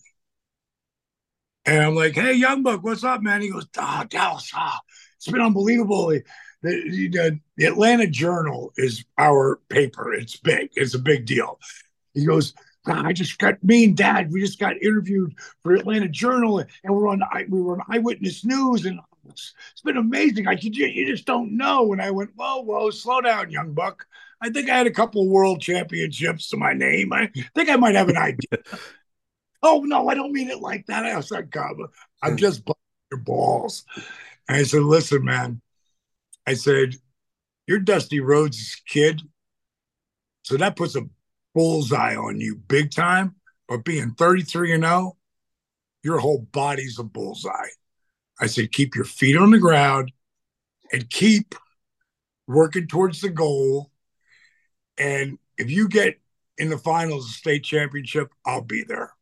And I'm like, hey, Young Buck, what's up, man? He goes, Dallas, it's been unbelievable. The Atlanta Journal is our paper. It's big. It's a big deal. He goes, me and Dad, we just got interviewed for Atlanta Journal, and we were on Eyewitness News, and it's been amazing. You just don't know. And I went, whoa, slow down, Young Buck. I think I had a couple of world championships to my name. I think I might have an idea. Oh, no, I don't mean it like that. I was like, I'm just busting your balls. And I said, listen, man. I said, you're Dusty Rhodes' kid. So that puts a bullseye on you big time. But being 33-0, your whole body's a bullseye. I said, keep your feet on the ground and keep working towards the goal. And if you get in the finals of state championship, I'll be there.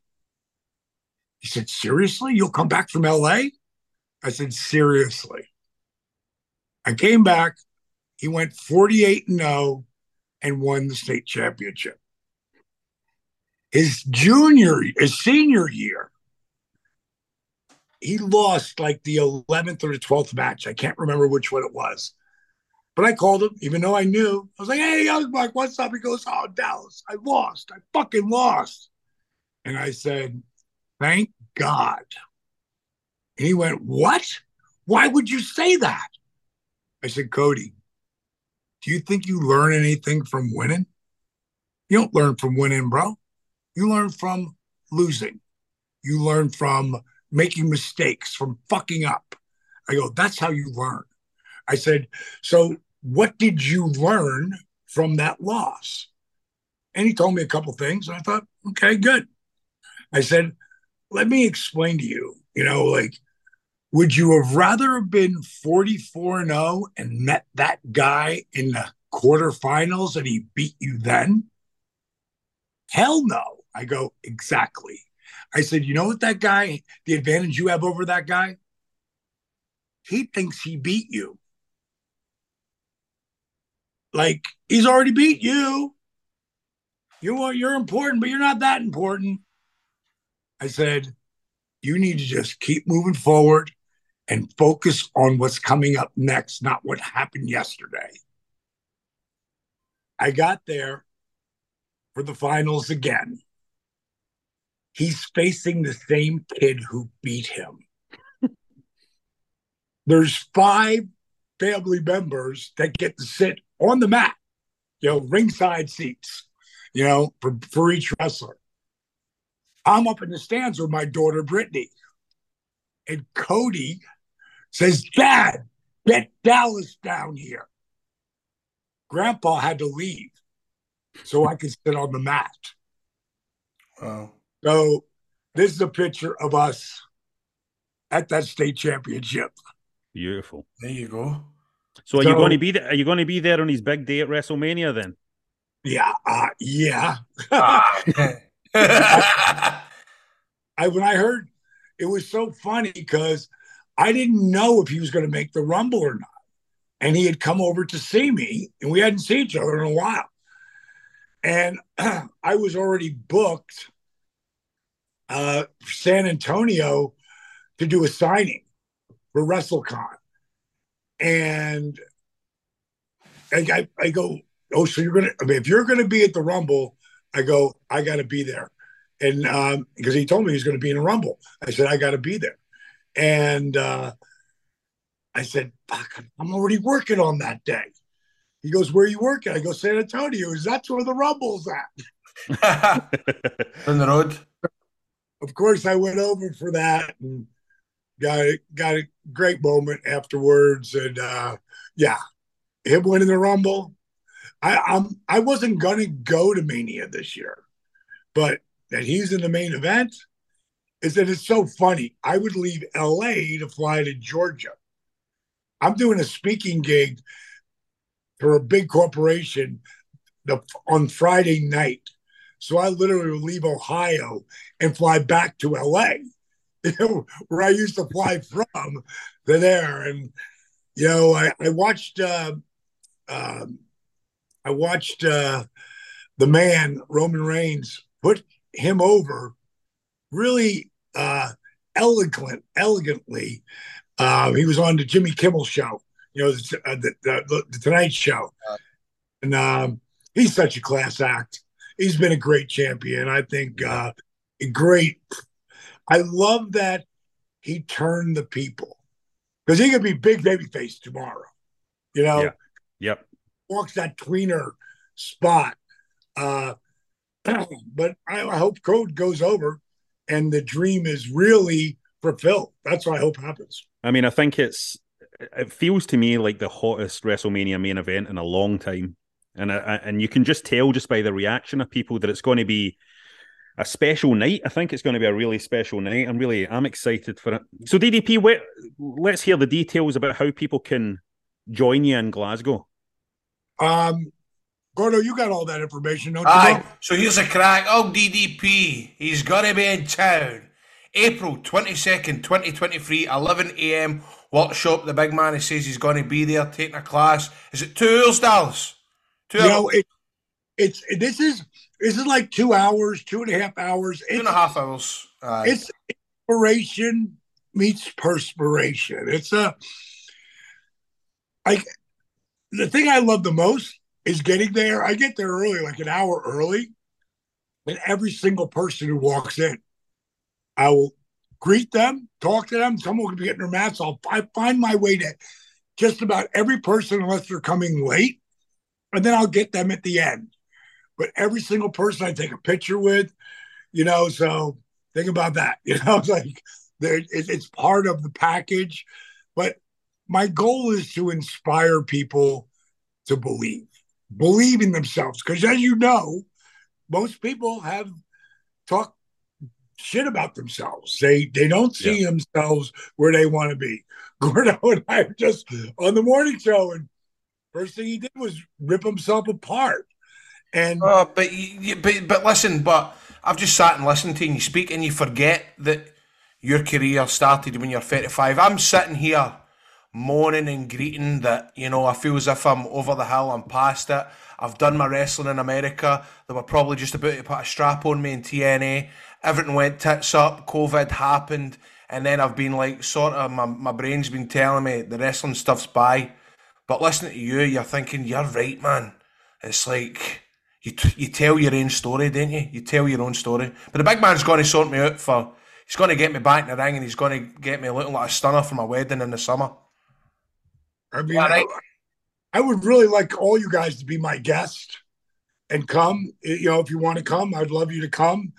He said, seriously? You'll come back from LA? I said, seriously. I came back. He went 48-0 and won the state championship. His senior year, he lost like the 11th or the 12th match. I can't remember which one it was. But I called him, even though I knew. I was like, hey, Young Buck, what's up? He goes, oh, Dallas, I lost. I fucking lost. And I said, thank God. And he went, "What? Why would you say that?" I said, "Cody, do you think you learn anything from winning? You don't learn from winning, bro. You learn from losing. You learn from making mistakes, from fucking up." I go, "That's how you learn." I said, "So what did you learn from that loss?" And he told me a couple things. And I thought, okay, good. I said, "Let me explain to you, would you have rather have been 44-0 and met that guy in the quarterfinals and he beat you then?" "Hell no." I go, "Exactly." I said, "You know what that guy, the advantage you have over that guy? He thinks he beat you. Like, he's already beat you. You're important, but you're not that important." I said, "You need to just keep moving forward and focus on what's coming up next, not what happened yesterday." I got there for the finals again. He's facing the same kid who beat him. There's 5 family members that get to sit on the mat, ringside seats, for each wrestler. I'm up in the stands with my daughter, Brittany. And Cody says, "Dad, get Dallas down here." Grandpa had to leave so I could sit on the mat. Wow. So this is a picture of us at that state championship. Beautiful. There you go. So are you going to be there? Are you going to be there on his big day at WrestleMania then? Yeah, yeah. When I heard, it was so funny because I didn't know if he was going to make the Rumble or not. And he had come over to see me, and we hadn't seen each other in a while. And I was already booked San Antonio to do a signing for WrestleCon. And I go, "Oh, so if you're going to be at the Rumble," I go, "I got to be there." And because he told me he was going to be in a Rumble, I said, "I got to be there." And I said, "Fuck, I'm already working on that day." He goes, "Where are you working?" I go, "San Antonio." That's where the Rumble's at. On the road. Of course, I went over for that and got a great moment afterwards. And yeah, him winning the Rumble. I wasn't gonna go to Mania this year, but that he's in the main event is that it's so funny. I would leave LA to fly to Georgia. I'm doing a speaking gig for a big corporation on Friday night. So I literally would leave Ohio and fly back to LA, where I used to fly from to there. And, I watched the man, Roman Reigns, put him over really elegantly. He was on the Jimmy Kimmel show, the Tonight Show. And he's such a class act. He's been a great champion. I think great. I love that he turned the people, because he could be big babyface tomorrow. Yeah. Yep. Walks that tweener spot. But I hope Code goes over and the dream is really fulfilled. That's what I hope happens. I mean, I think it feels to me like the hottest WrestleMania main event in a long time. And you can just tell just by the reaction of people that it's going to be a special night. I think it's going to be a really special night. I'm excited for it. So DDP, let's hear the details about how people can join you in Glasgow. Gordo, you got all that information, don't you? Aye. So here's a crack. Oh, DDP, he's got to be in town. April 22nd, 2023, 11 a.m. Workshop. The big man, he says he's going to be there taking a class. Is it 2 hours, Dallas? 2 hours? This is like 2 hours, 2.5 hours. 2.5 hours. It's inspiration meets perspiration. It's the thing I love the most is getting there. I get there early, like an hour early, and every single person who walks in, I will greet them, talk to them. Someone could be getting their masks. I find my way to just about every person unless they're coming late, and then I'll get them at the end. But every single person I take a picture with, so think about that. It's like it's part of the package. But my goal is to inspire people to believe in themselves. Because as you know, most people have talked shit about themselves. They don't see themselves where they want to be. Gordo and I were just on the morning show, and first thing he did was rip himself apart. And but listen, but I've just sat and listened to you speak, and you forget that your career started when you're 35. I'm sitting here moaning and greeting that, I feel as if I'm over the hill, I'm past it. I've done my wrestling in America. They were probably just about to put a strap on me in TNA. Everything went tits up. COVID happened. And then I've been like, sort of, my brain's been telling me the wrestling stuff's by. But listening to you, you're thinking, you're right, man. It's like, you tell your own story, don't you? You tell your own story. But the big man's going to sort me out he's going to get me back in the ring, and he's going to get me looking like a stunner for my wedding in the summer. I mean, I would really like all you guys to be my guest and come. If you want to come, I'd love you to come.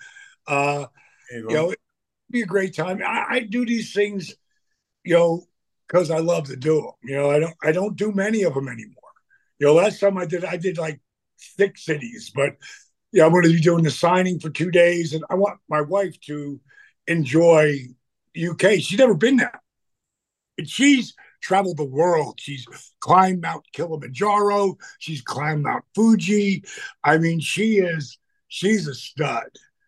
It'd be a great time. I do these things, because I love to do them. I don't do many of them anymore. Last time I did like 6 cities, but I'm going to be doing the signing for 2 days, and I want my wife to enjoy UK. She's never been there, and she's traveled the world. She's climbed Mount Kilimanjaro. She's climbed Mount Fuji. I mean, she's a stud.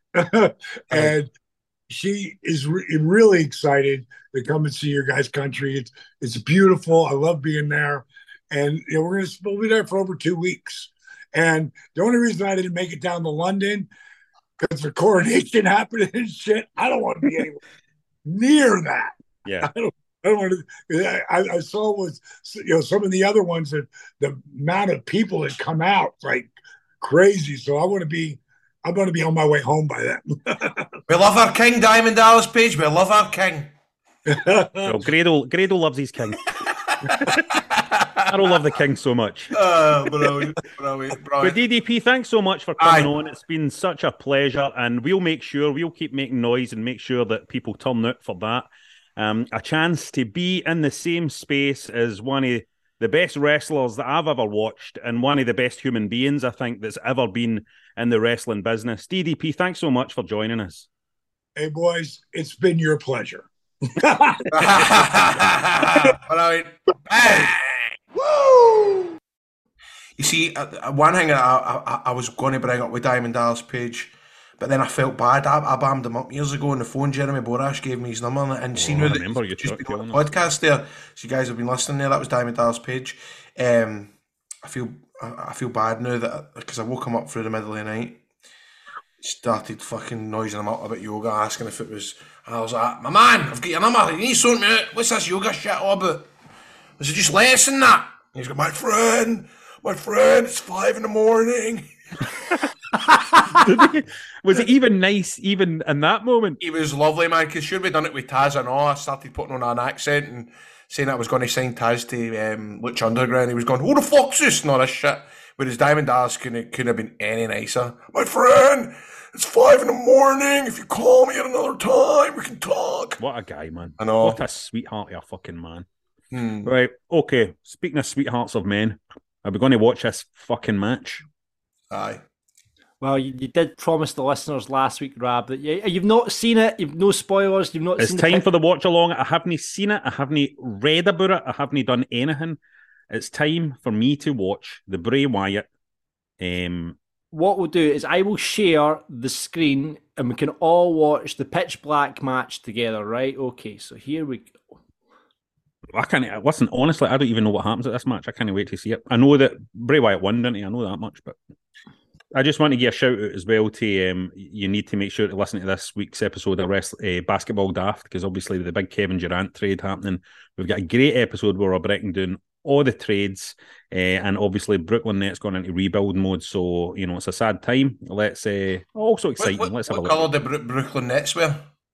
And she is really excited to come and see your guys' country. It's beautiful. I love being there. And we'll be there for over 2 weeks. And the only reason I didn't make it down to London, because the coronation happened and shit, I don't want to be anywhere near that. Yeah. I don't want to. I saw was some of the other ones that the amount of people that come out like crazy. So I'm going to be on my way home by then. We love our king, Diamond Dallas Page. We love our king. Grado loves his king. I don't love the king so much. Brilliant. But DDP, thanks so much for coming on. It's been such a pleasure, and we'll keep making noise and make sure that people turn out for that. A chance to be in the same space as one of the best wrestlers that I've ever watched, and one of the best human beings I think that's ever been in the wrestling business. DDP, thanks so much for joining us. Hey boys, it's been your pleasure. Woo! You see, one thing I was going to bring up with Diamond Dallas Page, but then I felt bad. I bammed him up years ago on the phone. Jeremy Borash gave me his number, and seen how that just been on the podcast there. So you guys have been listening there. That was Diamond Dallas Page. I feel bad now that because I woke him up through the middle of the night, started fucking noising him up about yoga, asking if it was. And I was like, my man, I've got your number. You need to sort me out. What's this yoga shit all about? Was it just less than that? And he's got my friend. It's 5 a.m. Was it even nice, even in that moment? He was lovely, man, because sure we done it with Taz and all. I started putting on an accent and saying I was going to sign Taz to Lucha Underground. He was going, who the fuck's this? And all this shit. Whereas Diamond Dallas couldn't have been any nicer. My friend, it's 5 a.m. If you call me at another time, we can talk. What a guy, man. I know. What a sweetheart of a fucking man. Right, okay. Speaking of sweethearts of men, are we going to watch this fucking match? Aye. Well, you did promise the listeners last week, Rab, that you've not seen it. You've no spoilers. You've not. It's seen time for the watch along. I haven't seen it. I haven't read about it. I haven't done anything. It's time for me to watch the Bray Wyatt. What we'll do is I will share the screen and we can all watch the pitch black match together, right? Okay, so here we go. I can't listen. Honestly, I don't even know what happens at this match. I can't wait to see it. I know that Bray Wyatt won, didn't he? I know that much, but I just want to give a shout out as well to you need to make sure to listen to this week's episode of Basketball Daft, because obviously with the big Kevin Durant trade happening, we've got a great episode where we're breaking down all the trades, and obviously Brooklyn Nets gone into rebuild mode, so it's a sad time. Let's also exciting. Let's have a look. What colour did Brooklyn Nets wear?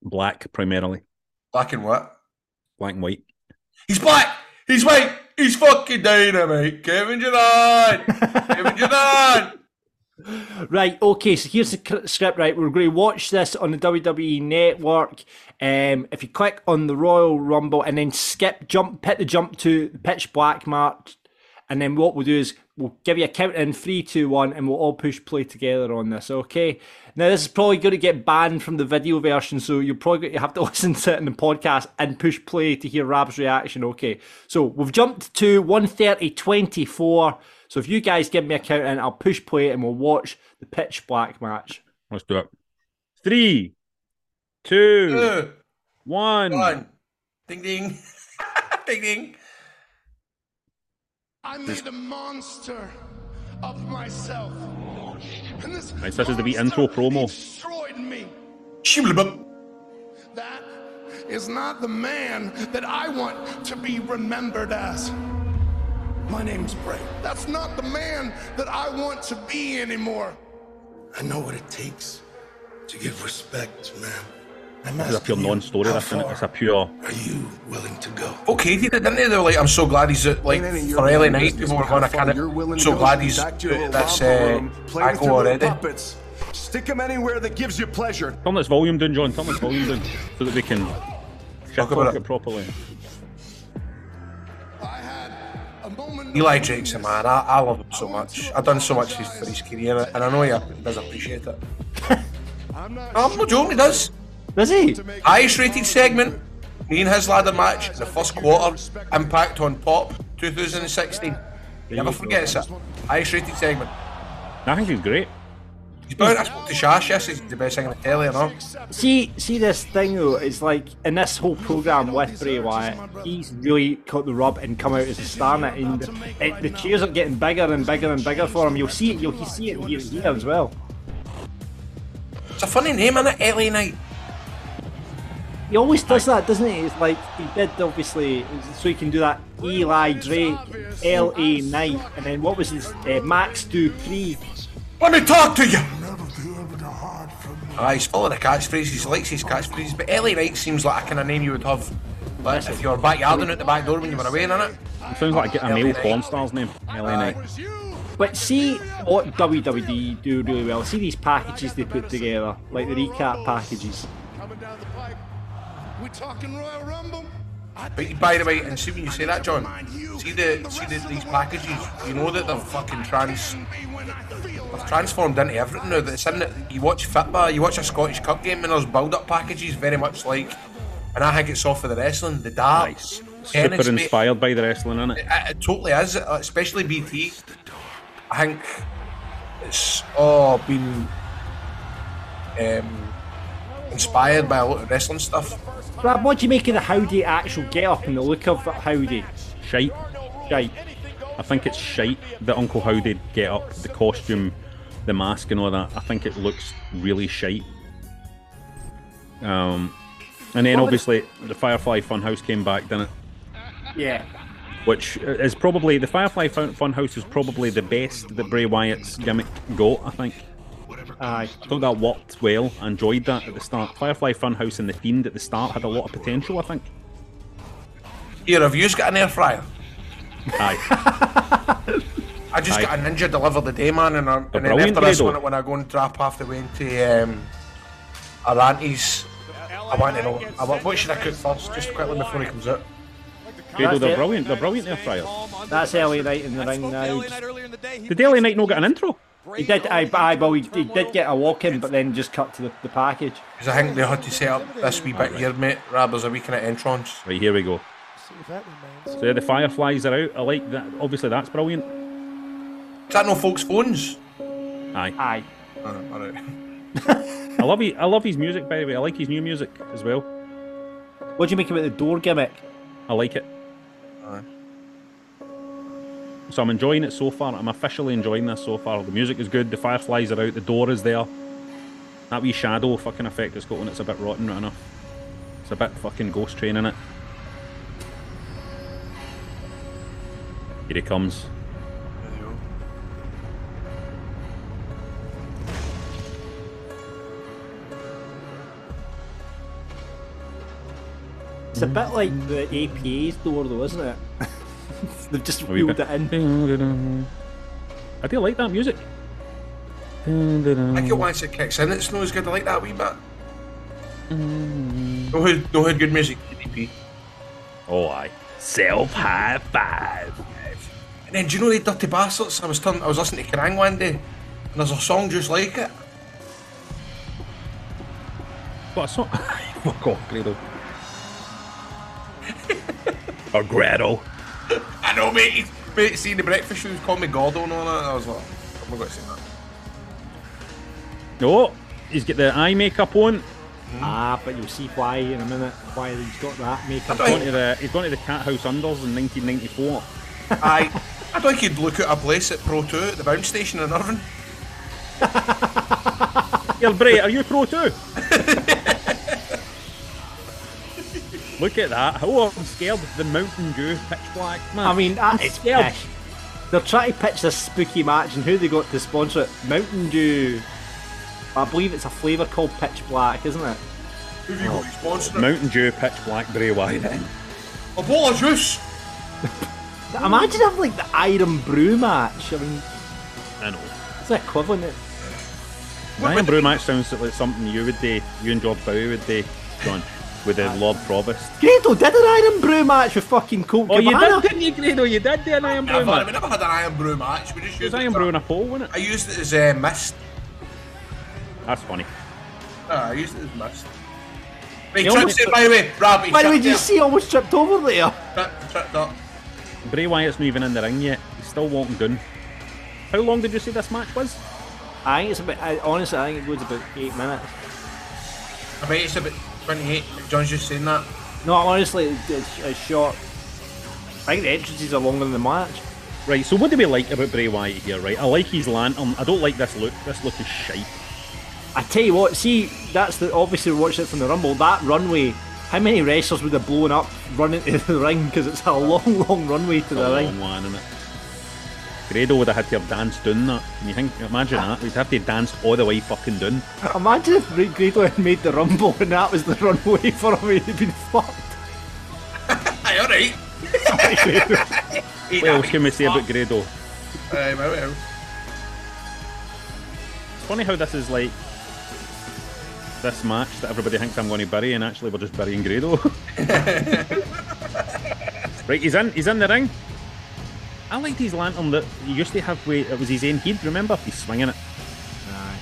Black primarily. Black and what? Black and white. He's black. He's white. He's fucking dynamite. Kevin Durant. Kevin Durant. Right, okay, so here's the script, right? We're going to watch this on the WWE Network. If you click on the Royal Rumble and then hit the jump to the pitch black mark, and then what we'll do is we'll give you a count in 3, 2, 1, and we'll all push play together on this, okay? Now, this is probably going to get banned from the video version, so you're probably going to have to listen to it in the podcast and push play to hear Rab's reaction, okay? So we've jumped to 1:30:24. So if you guys give me a count in, I'll push play and we'll watch the pitch black match. Let's do it. 3, 2, 1. Ding ding. Ding ding. I made a monster of myself. And this Nice, this is the wee intro promo. destroyed me. Shibblebub. That is not the man that I want to be remembered as. My name's Bray. That's not the man that I want to be anymore. I know what it takes to get respect, man. This is a pure non-story, this, isn't it? It's a pure... Are you willing to go? Okay, did it, didn't they? They were like, I'm so glad he's at, like, for LA Knight. People were going, I'm so glad he's at this angle already. Stick him anywhere that gives you pleasure. Turn this volume down, John. Turn this volume down so that we can Talk about it properly. Eli Drake's a man. I love him so much. I've done so much for his career, and I know he does appreciate it. I'm not joking, he does. Does he? Highest rated segment, me and his ladder match in the first quarter, Impact on Pop 2016. Never forgets it. Highest rated segment. I think he's great. He's brilliant. I spoke to Shash yesterday, he's the best thing on the telly, you know. See this thing though, it's like in this whole programme with Bray Wyatt, he's really caught the rub and come out as a star in it, and the cheers are getting bigger and bigger and bigger for him. You'll see it here and here as well. It's a funny name, isn't it? LA Knight. He always does that, doesn't he? It's like he did obviously, so he can do that Eli Drake, LA Knight, and then what was his Max Dupree. Let me talk to you! He's full of the catchphrases, he likes his catchphrases, but LA Knight seems like a kind of name you would have like, if you were backyarding out the back door when you were away, innit? It sounds like a male porn star's name, LA Knight. But see what WWE do really well, see these packages they put together, like the recap packages. Coming down the pipe. We talking Royal Rumble? But by the way, and see when you say that, John, see these packages, you know that they're fucking they've transformed into everything now. That it's in it. You watch football, you watch a Scottish Cup game, and there's build-up packages very much like, and I think it's off for the wrestling, the darts. Super inspired by the wrestling, isn't it? It totally is, especially BT. I think it's all been inspired by a lot of wrestling stuff. Brad, what do you make of the Howdy actual get-up and the look of Howdy? Shite. Shite. I think it's shite, the Uncle Howdy get up, the costume, the mask and all that. I think it looks really shite. And then obviously the Firefly Funhouse came back, didn't it? Yeah. Which is probably, the Firefly Funhouse is probably the best that Bray Wyatt's gimmick got, I think. Aye. I thought that worked well. I enjoyed that at the start. Firefly Funhouse and The Fiend at the start had a lot of potential, I think. Here, have you got an air fryer? Aye. I just got a Ninja delivered the day, man, and then after this one, when I go and drop half the way into Arantes, I want to know, what should I cook first, just quickly before he comes out? Grado, they're brilliant air fryers. That's LA Knight in the ring now. Did LA Knight not get an intro? He did, he did get a walk-in, but then just cut to the package. Because I think they had to set up this wee bit here, mate. There's a wee kind of entrance. Right, here we go. So yeah, the Fireflies are out. I like that. Obviously, that's brilliant. Is that no folks' phones? Aye. Alright. I love his music, by the way. I like his new music as well. What do you make about the door gimmick? I like it. Aye. So I'm enjoying it so far. I'm officially enjoying this so far. The music is good. The Fireflies are out. The door is there. That wee shadow fucking effect it's got on it's a bit rotten right enough. It's a bit fucking Ghost Train in it. Here he comes. a bit like the APA's door, though, isn't it? They've just wheeled it in. I do like that music. I think it once it kicks in, it's not as good. I like that wee bit. No how good music DDP. Oh, aye. Self high five. And then do you know the Dirty Bastards? I was listening to Kerrang one day, and there's a song just like it. What a song? Fuck off, Grado. Or Grado. I know, mate. Mate, seeing the breakfast show, he was calling me Gordo and all that. I was like, I'm not going to say that. Oh, he's got the eye makeup on. But you'll see why in a minute. Why he's got that makeup. He's gone to the Cat House Unders in 1994. I don't think he'd look at a place at Pro 2 at the bounce station in Irvine. Yeah, Bray, are you Pro 2? Look at that. Oh, I'm scared. The Mountain Dew pitch black. Man, I mean, that's scared. pish. They're trying to pitch this spooky match, and who they got to sponsor it? Mountain Dew. I believe it's a flavour called Pitch Black, isn't it? Who've you got to sponsor it? Mountain Dew pitch black Bray Wyatt. A bottle of juice. Imagine having like the Iron Brew match. I mean, I know. it's equivalent. The Iron Brew match sounds like something you would do. You and George Bowie would do, John, with the Lord Provost. Grado did an Iron Brew match with fucking Colt Oh, you Cabana. did, didn't you, Grado? You did do an Iron Brew We match. never had an Iron Brew match. We just It was used Iron it Brew in a pole, wasn't it? I used it as mist. That's funny. I used it as mist. Right, You almost- tripped it, by the way. Rabbit, By the way, did you see I almost tripped over there? Tripped up. Bray Wyatt's not even in the ring yet. He's still walking down. How long did you say this match was? I think it's about. Honestly, I think it goes about 8 minutes. I bet it's about 28. John's just saying that. No, honestly, it's short. I think the entrances are longer than the match. Right, so what do we like about Bray Wyatt here, right? I like his lantern. I don't like this look. This look is shite. I tell you what, see, that's the obviously we watched it from the Rumble. That runway, how many wrestlers would have blown up running to the ring? Because it's a long, long runway to the ring. Long one, isn't it? Grado would have had to have danced down that. Can you think? Imagine that. We'd have to have danced all the way fucking down. Imagine if Grado had made the Rumble and that was the runway for him. He'd been fucked. Aye, alright. What else can we say about Grado? Well. It's funny how this is like this match that everybody thinks I'm going to bury, and actually we're just burying Grado. Right, he's in the ring. I liked his lantern that he used to have with it was his own head, remember? He's swinging it. Aye.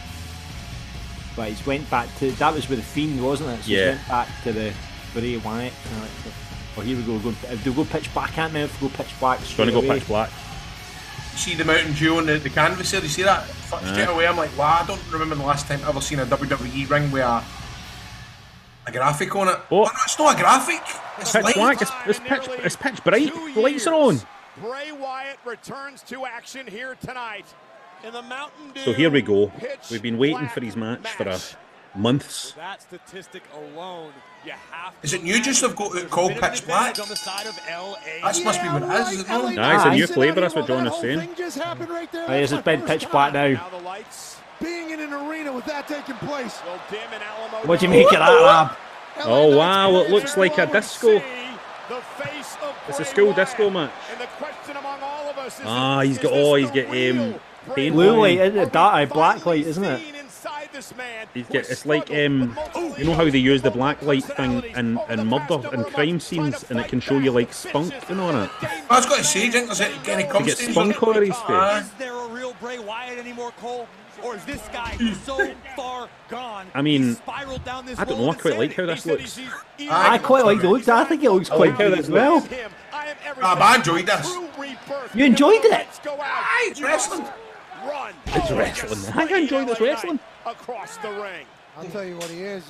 But he's went back to that was with the Fiend, wasn't it? So Yeah. He went back to the Bray Wyatt. Oh, here we go. If they go pitch black, I can't remember if they go pitch black. Going to go straight away. pitch black. See the Mountain Dew on the canvas there? You see that? Fuck, straight away, I'm like, wow, I don't remember the last time I've ever seen a WWE ring with a graphic on it. Oh. No, it's not a graphic. It's Pitch light. black. It's pitch bright. The lights are on. Bray Wyatt returns to action here tonight in the Mountain Dew. So here we go. Pitch We've been waiting Black for his match for months. That statistic alone, you have Is it new just have got it called Pitch Black? on the side of LA. That must be what it is, isn't it? Nah, it's a new Aye. flavour, that's what John is saying. Aye, it's been pitch black now. Now the lights Being in an arena with that taking place. will dim in Alamo. What do you make of that, lab? Oh wow, it looks like a disco. The face of It's a Bray school Wyatt. disco match. And the question among all of us is Ah, is he's got this oh, the he's got real Bray paint Blue on. light, isn't it? Dark, black light, isn't it? Seen inside this man He's who got, it's like struggled with you know how they use the black light thing in murder and crime scenes, and it can show you like spunk and on it. I was going to say, do you think there's any He cum gets stains spunk on it? over his face. Is there a real Bray Wyatt anymore, Cole? Or is this guy so far gone? I mean, He's spiraled down this I don't know, road I quite like how insanity. this He said looks. he's eating I quite like the looks. I think it looks quite like how good this as well. him. I am everything. but I enjoyed this. True rebirth. You enjoyed it? Lights go out. Aye, it's wrestling. Run. It's wrestling. I enjoy this wrestling. Across the ring. I'll tell you what he is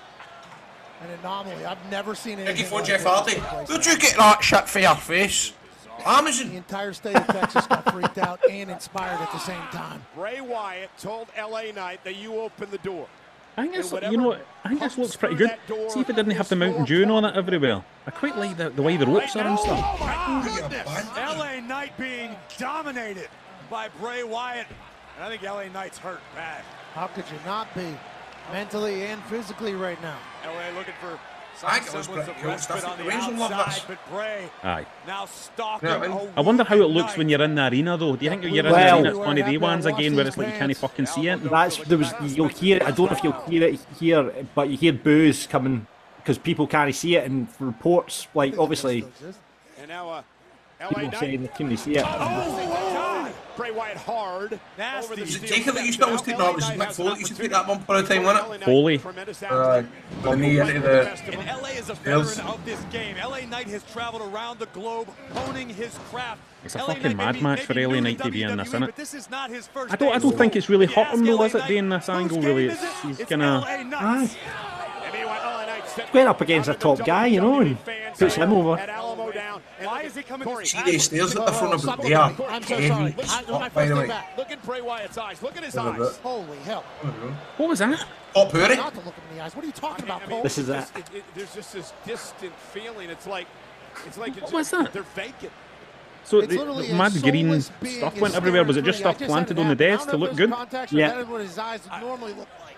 an anomaly. I've never seen Thank anything you for like Jeff this Hardy. take place. Where'd you get that shit for your face? The Amazon. entire state of Texas got freaked out and inspired at the same time. Bray Wyatt told LA Knight that you opened the door. I think it's, you know what, I think this looks pretty good. See if it didn't have the Mountain Dew on it everywhere. I quite like the way the ropes are and stuff. Oh my goodness! LA Knight being dominated by Bray Wyatt. And I think LA Knight's hurt bad. How could you not be mentally and physically right now? LA looking for I think it was pretty cool stuff. The Rangers love this. Aye. Now stuck Yeah, I mean- I wonder how it looks when you're in the arena, though. Do you think when you're in the Well- arena, it's one of the ones again where it's like you can't fucking see it? You'll hear. I don't know if you'll hear it here, but you hear boos coming because people can't see it, and reports like obviously And now, people saying they can't see it. Bray Wyatt hard. Nasty. Does it take it that you still was taking that? Was it Mick Foley that used to take that one for a time, wasn't it? Foley. The knee into the And LA is a stairs. veteran of this game. LA Knight has traveled around the globe honing his craft. It's a LA fucking Knight mad maybe- match for maybe LA new Knight to be in WWE, this, innit? but this is not his first I don't day. think it's really If you hurt him ask though, LA is it, Knight, doing this angle whose really? game is it? He's It's gonna... LA Knight. Aye. And meanwhile, LA Knight steps Going up against a top guy, you know, and puts him over. at Alamo down. And why is he coming to see the stairs at the front of it. They are heavy spot, by the way. Look at Bray Wyatt's eyes. Look at his Look at eyes. that. Holy hell. What was that? Top hoory. Not to look him in the eyes. What are you talking about, Cole? This is it. There's just this distant feeling. It's like What was that? they're vacant. So It's the literally a mad green soulless being stuff is went everywhere. Was it staring just through you. stuff I planted had on the it desk to happen. look None good? of his contact, Yeah. that is what his eyes would normally look like.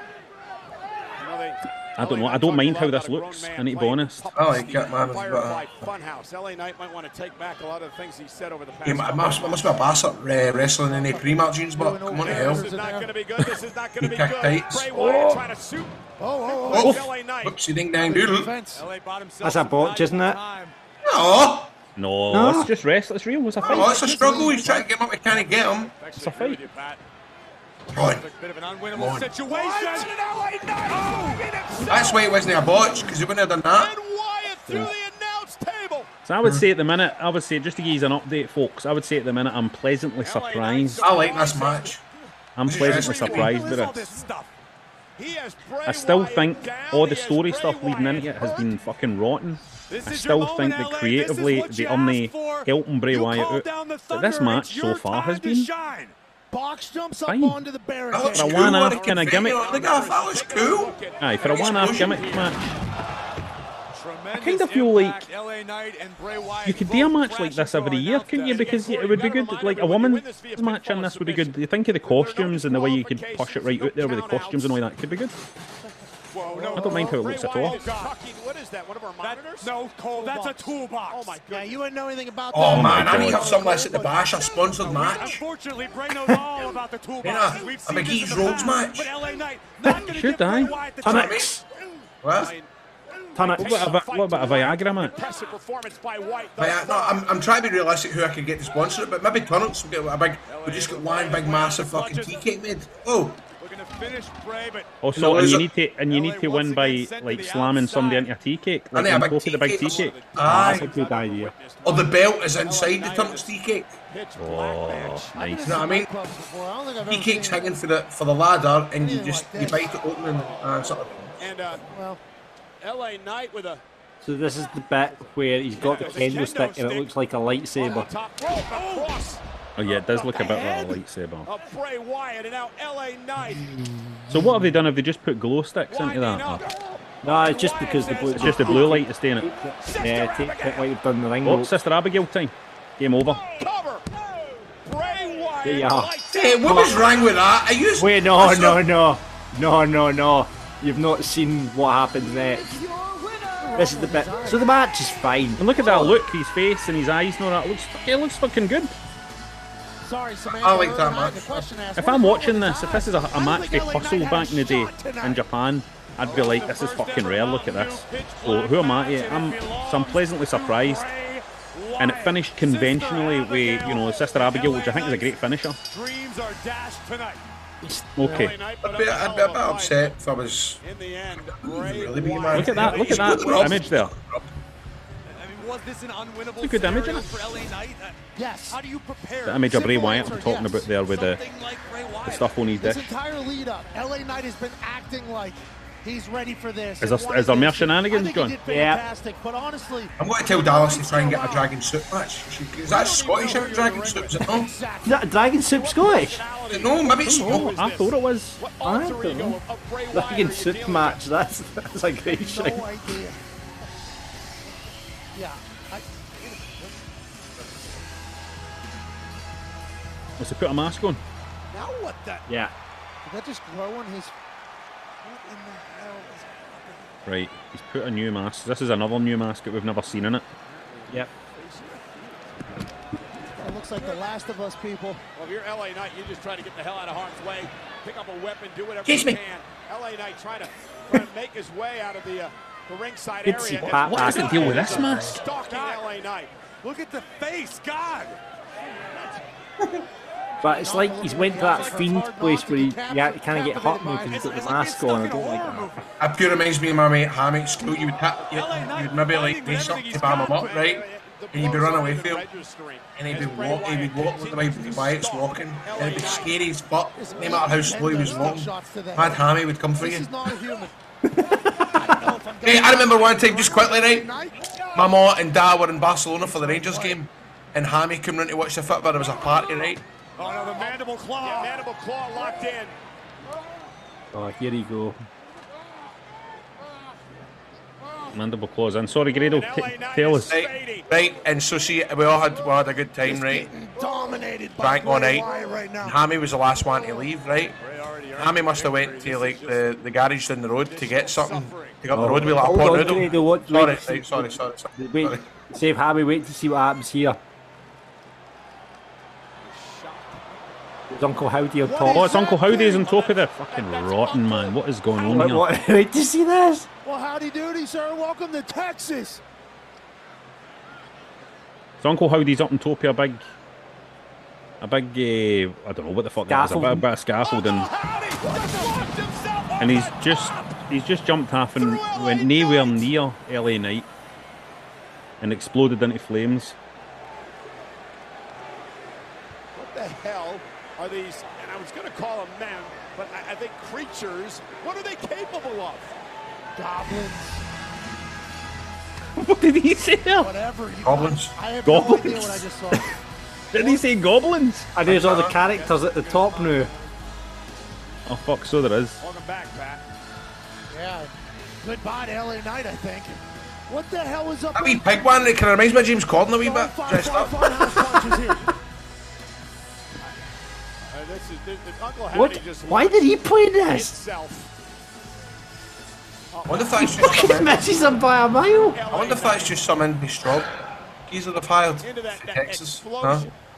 I don't know. I don't mind how this looks. I need to be honest. I like it, man. It's Firefly a Funhouse. LA Knight might want to take back a lot of the things he said over the past. it must be a bastard wrestling in a pre-match jeans, but come on to hell. This is not going to be good. This is not going to be Kick good. tights. Bray Wyatt trying to shoot. Oh, LA Knight. whoopsie ding dang doodle. LA bought himself That's a some botch, isn't it? time. No, No, it's just wrestling. It's real. It's a oh, fight. it's a struggle. He's trying to get him up, he can't get him. It's a fight. Right. Bit of an Come unwinnable on. situation. That's why it wasn't a botch, because he wouldn't have done that. And Wyatt through the announce table. So I would say at the minute, just to give you an update, folks, I would say at the minute I'm pleasantly surprised. I like this match. I'm This is pleasantly wrestling. surprised All with this it. stuff. He has Bray I still Wyatt think down. all the He has story Bray stuff leading Wyatt into it has been fucking rotten. This I is still your think moment, that LA. creatively This is what the you only asked for. helping Bray You Wyatt called out. down the But this thunder. match It's so your far has time to been shine. Box jumps up Fine. onto the That barricade. looks For a cool. one-half What a kinda gimmick. Look at that looks cool. aye for a one-half Explosion. gimmick match. Tremendous kind of feel like impact. LA Knight and Bray Wyatt You could do a both match like crashing this every through year, our couldn't you? announce Because desk. it would be You gotta good. remind Like a everyone, you woman's win this via match in pinfall this would be good. submission. You think of the costumes and the way you could There's no push it right out there with the costumes and all that. Could be good. Whoa, no. I don't mind how it looks at all. Oh, God. What is that? One of our monitors? No, Cole, that's a toolbox. Oh, my Yeah, God. you wouldn't know anything about Oh that. man, I need to have some of this at the Bash, a sponsored match. Unfortunately, Bray knows all about the toolbox. Yeah, We've a seen Big this E's in the Rhodes past, match. But LA Knight not going to Should give Bray I? Wyatt the Tunnocks. What? Tunnocks. What about a Viagra match? Impressive performance by White. But no, I'm trying to be realistic who I could get to sponsor it, but maybe Tunnocks will get a big. We just got one big massive fucking tea cake made. Oh, We're going to finish Bray, but Also, No, and is you it- need to win by like slamming somebody into a tea cake. Like I need a when big Kofi the big tea cake. Aye. That's a good idea. Or the belt is inside the Tunnocks tea cake. Oh, nice. You know what I mean? Tea cake's hanging for the ladder, and you bite it open and sort of. and LA Knight with a So this is the bit where he's got the kendo stick and it looks like a lightsaber. top rope across Oh yeah, it does look a bit like a lightsaber. of Bray Wyatt, and now LA Knight. So what have they done? Have they just put glow sticks into that? Or No, it's just because the blue. it's just the blue light to stay in it. Yeah, take it like we've done the ring. Oh, rope. Sister Abigail time. Game over. Cover. Bray Wyatt. There you are. lights Hey, what was wrong with that? Are you? Wait, no. You've not seen what happens next. This is the bit. So the match is fine. And look at that look, his face and his eyes and all that. It looks fucking good. Sorry, Samantha. I like that Earl, match. the question asked, If what I'm is wrong watching with this, if this is a match they hustle back in the day in Japan, I'd be like, this is fucking rare, look at this. So who am I to? I'm pleasantly surprised. And it finished conventionally with, Sister Abigail, which I think is a great finisher. Dreams are dashed tonight. Okay. I'd be a bit upset if I was. In the end, Really being mad. Look at that He's got the rub. image there. I mean, was this an unwinnable It's a good image, scenario isn't it? for LA Knight? Yes. How do you prepare? The image of Bray Simple Wyatt answer, I'm talking yes. about there with the something like Bray Wyatt? stuff on his This dish. entire lead up, LA Knight has been acting like he's ready for this. Is and there wanting more this. shenanigans I think going? He did Yeah. fantastic, but honestly, I'm going to tell Dallas to try and get a dragon soup match. Is that Scottish out dragon soup? Is it no? Is that Dragon Soup Scottish? No, maybe it's Oh, not. I thought it was. I don't know. Dragon Soup match. That's a great show. no idea. Yeah. Must have put a mask on. Now what the? Yeah. Did that just grow on his? What in the hell is happening? Right, he's put a new mask. This is another new mask that we've never seen in it. Yep. It looks like the Last of Us people. Well, if you're LA Knight, you just try to get the hell out of harm's way, pick up a weapon, do whatever Kiss you me. can. LA Knight trying to make his way out of the ringside Good to see area. Pat What is the back. deal with this mask? Stalking LA Knight. Look at the face, God. But it's like he's went to that Fiend place where you kind of get hurt now because he's got the mask on. I don't like that. That pure reminds me of my mate Hammy at school. You'd maybe like race up to bam him up, right? And he'd be running away from him. And he'd walk with the way Wyatt's walking. And it'd be scary as fuck. No matter how slow he was walking. Mad Hammy would come for you. Hey, I remember one time, just quickly, right? My mum and dad were in Barcelona for the Rangers game. And Hammy came round to watch the football. There was a party, right? Oh no, the mandible claw. Yeah, mandible claw locked in. Oh, here you go. Mandible claws in. Sorry, Grado, tell us. Right, and so see, we all had a good time, right? Drank all night. Hammy was the last one to leave, right? Hammy must have went to like the garage down the road to get something. To go up the road with like a pot noodle. Sorry. Wait, save Hammy, wait to see what happens here. Is Uncle Howdy on top? Oh, it's Uncle Howdy's on top of the fucking rotten, man. What is going on here? Wait to see this. Well, howdy doody, sir. Welcome to Texas. So Uncle Howdy's up on top of a big, I don't know what the fuck that is, a bit of scaffolding. And he's just jumped half and went nowhere near LA Knight and exploded into flames. What the hell are these, and I was going to call them men, but I think creatures, what are they capable of? Goblins. What did he say? Whatever. Goblins. I have Goblins. no idea what I just saw. Did he say goblins? And there's all the characters at the top now. Oh fuck, so there is. Welcome back, Pat. Yeah. Goodbye to LA Knight, I think. What the hell is up? That wee pig one, it kind of reminds me of James Corden a wee bit, dressed up. What? Why did he play this? I wonder if that's just Fucking misses him by a mile. I wonder if that's just some indie stroke. Geezer they've hired for Texas. Huh?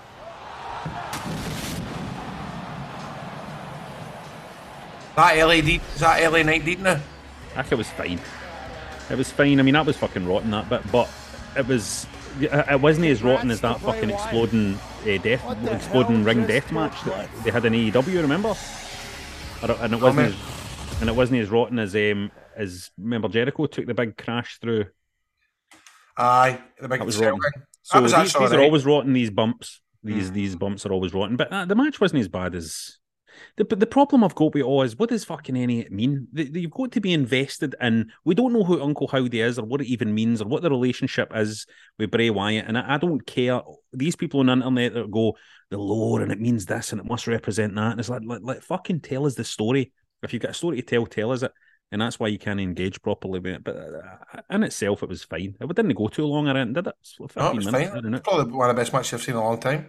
That LA Knight did now? I think it was fine. It was fine. I mean, that was fucking rotten, that bit, but it wasn't as rotten as that fucking exploding ring death match that they had in AEW. Remember? And it wasn't as rotten as remember Jericho took the big crash through. Aye, the big that was thing. rotten. So these are always rotten. These bumps, these bumps are always rotten. But the match wasn't as bad as. The problem I've got with it all is, what does fucking any it mean? You've got to be invested in. We don't know who Uncle Howdy is or what it even means or what the relationship is with Bray Wyatt, and I don't care. These people on the internet that go the lore and it means this and it must represent that, and it's like fucking tell us the story. If you've got a story to tell us it, and that's why you can't engage properly with it. But in itself, it was fine. It didn't go too long, did it? No, it was fine. It's probably one of the best matches I've seen in a long time.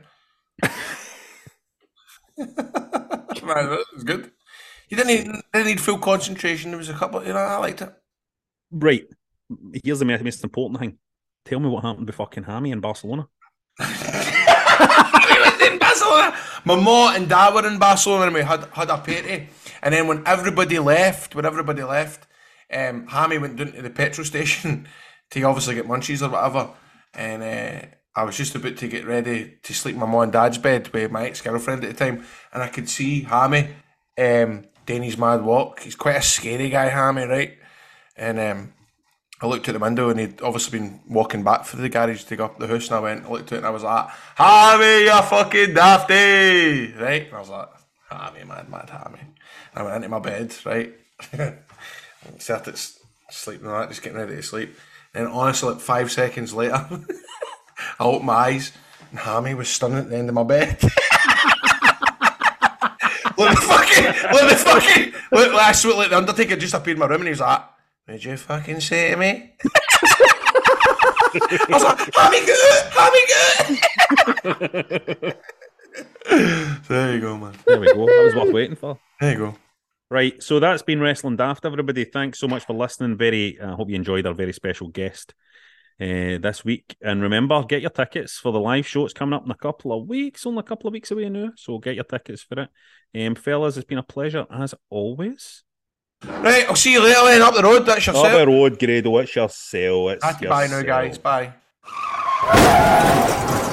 Man, it was good. You didn't need full concentration. There was a couple, I liked it. Right. Here's the most important thing. Tell me what happened with fucking Hammy in Barcelona. He was in Barcelona. My mom and dad were in Barcelona and we had a party. And then when everybody left, Hammy went down to the petrol station to obviously get munchies or whatever. And I was just about to get ready to sleep in my mum and dad's bed with my ex-girlfriend at the time, and I could see Hammy doing his mad walk. He's quite a scary guy, Hammy, right? And I looked at the window and he'd obviously been walking back through the garage to go up the house, and I looked at it and I was like, Hammy, you fucking dafty! Right? And I was like, Hammy, mad Hammy. And I went into my bed, right? Started sleeping and that, just getting ready to sleep. And honestly, like 5 seconds later, I opened my eyes and Hammy was standing at the end of my bed. Last week, like the Undertaker just appeared in my room and he was like, "What did you fucking say to me?" I was like, Hammy good. So there you go, man. There we go. That was worth waiting for. There you go. Right, so that's been Wrestling Daft, everybody. Thanks so much for listening. I hope you enjoyed our very special guest this week. And remember, get your tickets for the live show. It's coming up in a couple of weeks, only a couple of weeks away now. So get your tickets for it. Fellas, it's been a pleasure as always. Right, I'll see you later then, up the road. That's yourself. Up the road, Grado. It's yourself. Bye now, guys. Bye.